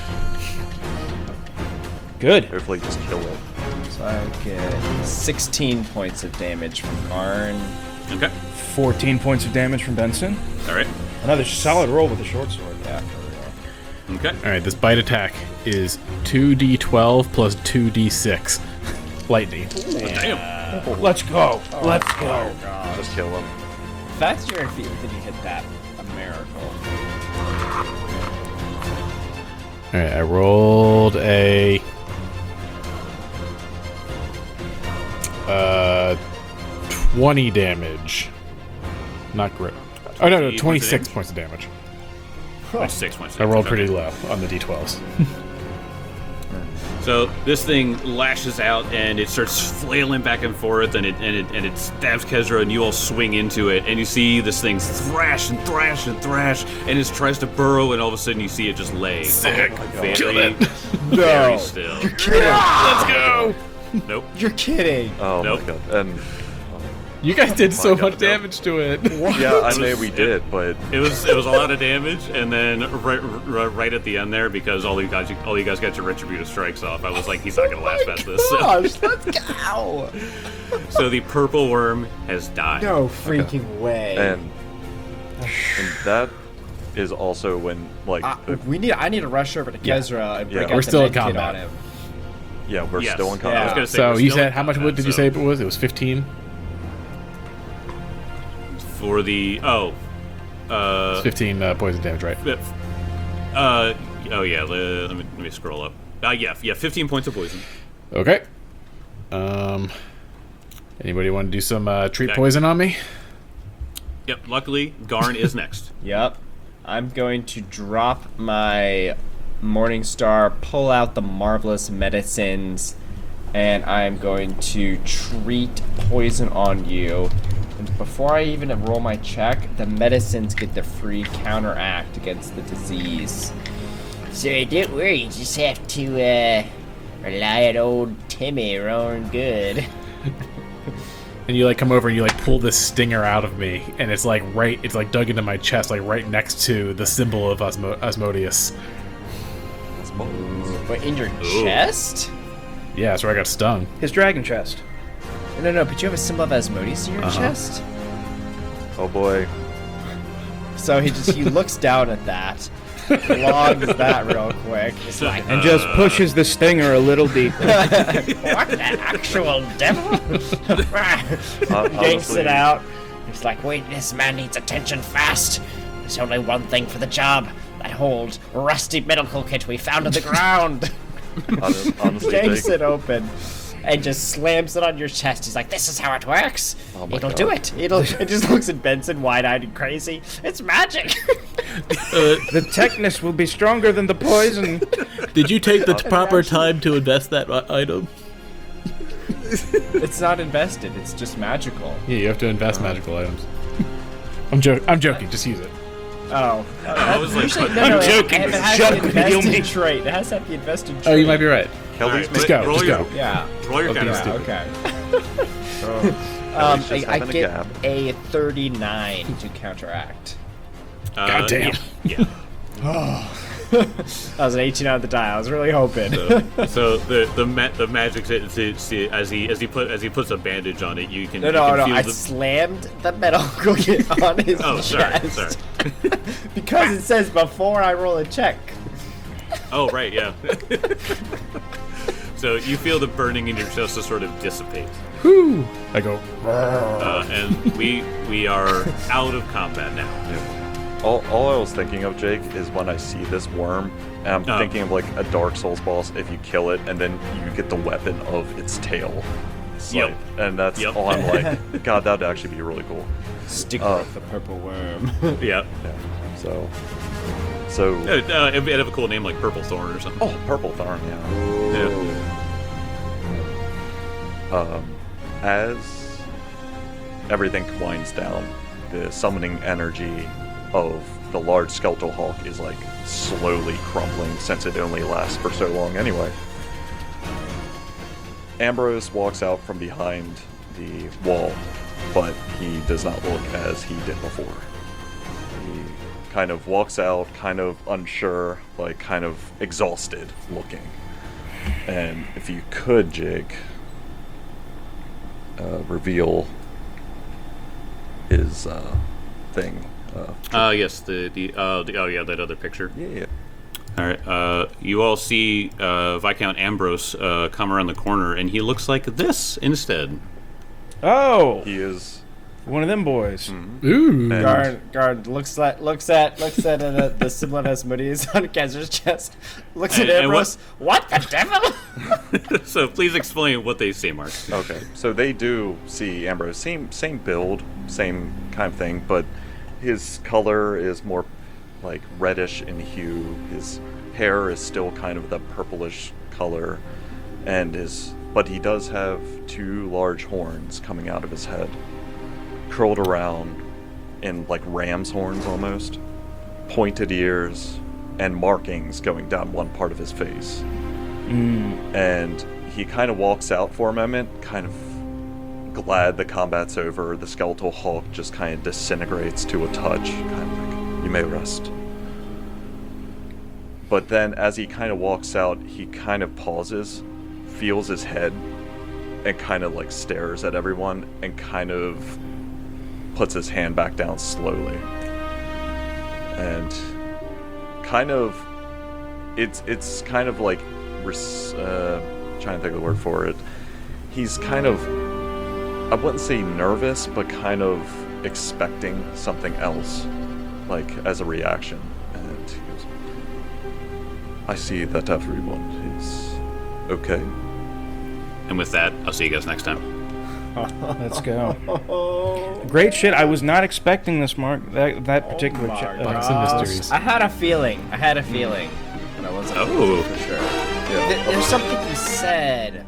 Good. Hopefully, just kill it. So I get sixteen points of damage from Garn. Okay. fourteen points of damage from Benson. All right. Another solid roll with the short sword. Yeah, for real. Okay. Alright, this bite attack is two d twelve plus two d six. Lightning. Damn. Let's go. Let's go. Just kill him. The fact that you're in field that you hit that, a miracle. Alright, I rolled a. Uh. twenty damage. Not great. Oh, no, no, twenty twenty-six points of points of damage. twenty-six points. I rolled Okay. pretty low on the d twelves. So this thing lashes out and it starts flailing back and forth, and it and it and it stabs Kezra, and you all swing into it, and you see this thing thrash and thrash and thrash, and it tries to burrow, and all of a sudden you see it just lay Sick. very, Kill it. very still. Let's go! Nope. You're kidding. Oh Nope. my god. And You guys did so God, much no. damage to it. yeah, I know we did, but It was it was a lot of damage, and then right, right, right at the end there, because all you guys all you guys got your retributive strikes off, I was like, he's not gonna last past this. So, Gosh, let's go. so the purple worm has died. No freaking way. and and that is also when like Uh, the, we need. I need to rush over to Kezra and break Yeah. out We're the still in med kit combat. on him. yeah we're Yes. still in I was combat. gonna say, So we're you still said in how much combat, wood did you so- say it was? It was fifteen? For the oh, uh, fifteen uh, poison damage, right? uh, oh yeah. le- Let me let me scroll up. Uh, yeah, yeah, fifteen points of poison. Okay. Um. Anybody want to do some uh, treat Okay. poison on me? Yep. Luckily, Garn is next. Yep. I'm going to drop my Morning Star, pull out the marvelous medicines, and I'm going to treat poison on you. And before I even roll my check, the medicines get the free counteract against the disease. So don't worry, you just have to uh, rely on old Timmy rolling good. And you like come over and you like pull this stinger out of me, and it's like right, it's like dug into my chest, like right next to the symbol of Osmo- Asmodeus. But in your chest? Yeah, that's where I got stung. His dragon chest. No, no, but you have a symbol of Asmodeus in your Uh-huh. chest? Oh boy. So he just he looks down at that, logs that real quick. He's like, And just pushes the stinger a little deeper. what the actual devil? Uh, Yanks honestly, it out. He's like, wait, this man needs attention fast. There's only one thing for the job. That old rusty medical kit we found on the ground. Honest, honestly, Yanks Jake, it open. And just slams it on your chest. He's like, this is how it works. Oh my It'll God. do it. It'll. It just looks at Benson wide-eyed and crazy. It's magic. The techness will be stronger than the poison. Did you take the proper time to invest that i- item? It's not invested. It's just magical. Yeah, you have to invest magical items. I'm joking. I'm joking. Just use it. Oh. I was like, Usually, what- no, no, I'm it- joking. It, has Shut to be up, heal invested me. trait. It has to have the invested trait. Oh, you might be right. Kelly's Alright, Just but go, roll just your, go. Yeah. Roll your Okay, counter. stupid. Okay. um, just I, I having a get gab. a thirty-nine to counteract. Uh, God damn. Yeah. That was an eighteen out of the die. I was really hoping. yeah. So the the ma- the magic to, to see as he as he put as he puts a bandage on it, you can. no, you no, can no. feel I the, slammed the medical kit on his Oh, sorry, chest. sorry. Because it says before I roll a check. Oh, right, yeah. So you feel the burning in your chest to sort of dissipate, Whoo! I go. uh, and we we are out of combat now. All, all I was thinking of, Jake, is when I see this worm, and I'm Oh. thinking of like a Dark Souls boss. If you kill it, and then you get the weapon of its tail. sight, Yep. and that's Yep. all I'm like. God, that'd actually be really cool. Sticker Uh, with the purple worm. Yeah. Yeah. So, so. Uh, uh, it'd have a cool name like Purple Thorn or something. Oh, purple thorn. Yeah. Yeah. Um, as everything winds down, the summoning energy of the large skeletal hawk is like slowly crumbling since it only lasts for so long anyway. Ambrose walks out from behind the wall, but he does not look as he did before. He kind of walks out, kind of unsure, like kind of exhausted looking. And if you could, Jake, uh, reveal his uh, thing. Uh, Uh, yes, the the, uh, the oh yeah, that other picture. yeah. All right, uh, you all see uh, Viscount Ambrose uh, come around the corner, and he looks like this instead. Oh, He is. one of them boys. Ooh. And Guard, guard looks at looks at looks at uh, the, the symbol has Moody's on Kezra's chest. Looks at And- and Ambrose. What? the devil? So please explain what they see, Mark. Okay, so they do see Ambrose. Same same build, same kind of thing, but his color is more like reddish in hue. His hair is still kind of the purplish color, and his but he does have two large horns coming out of his head, curled around in like ram's horns almost, pointed ears, and markings going down one part of his face. And he kind of walks out for a moment, kind of glad the combat's over. The skeletal hawk just kind of disintegrates to a touch, kind of like, you may rest. But then as he kind of walks out, he kind of pauses, feels his head, and kind of like stares at everyone, and kind of puts his hand back down slowly. And kind of, it's it's kind of like, res- uh, trying to think of the word for it. He's kind of, I wouldn't say nervous, but kind of expecting something else, like as a reaction. And he goes, I see that everyone is okay. And with that, I'll see you guys next time. Let's go. Great shit. I was not expecting this, Mark. That that particular. my ch- uh, Bugs and mysteries. I had a feeling. I had a feeling. And I wasn't Oh. for sure. Yeah. Th- there's something you said.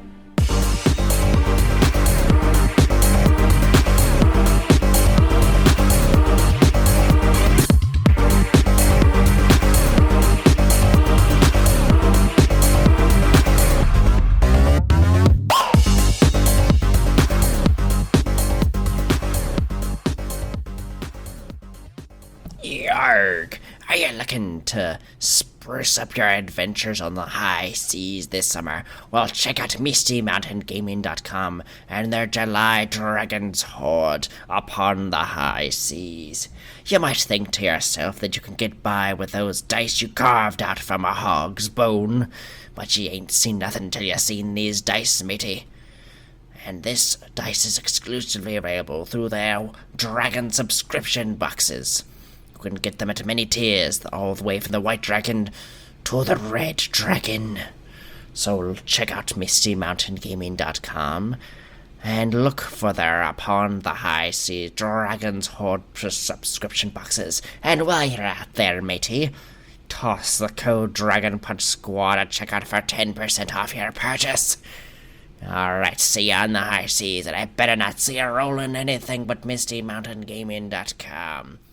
Yarg! Are you looking to spruce up your adventures on the high seas this summer? Well, check out Misty Mountain Gaming dot com and their July Dragon's Horde upon the high seas. You might think to yourself that you can get by with those dice you carved out from a hog's bone, but you ain't seen nothing till you seen these dice, matey. And this dice is exclusively available through their Dragon subscription boxes. You can get them at many tiers, all the way from the White Dragon to the Red Dragon. So check out Misty Mountain Gaming dot com and look for their Upon the High Sea Dragon's Horde subscription boxes. And while you're out there, matey, toss the code Dragon Punch Squad at checkout for ten percent off your purchase. Alright, see ya on the high seas, and I better not see you rolling anything but Misty Mountain Gaming dot com.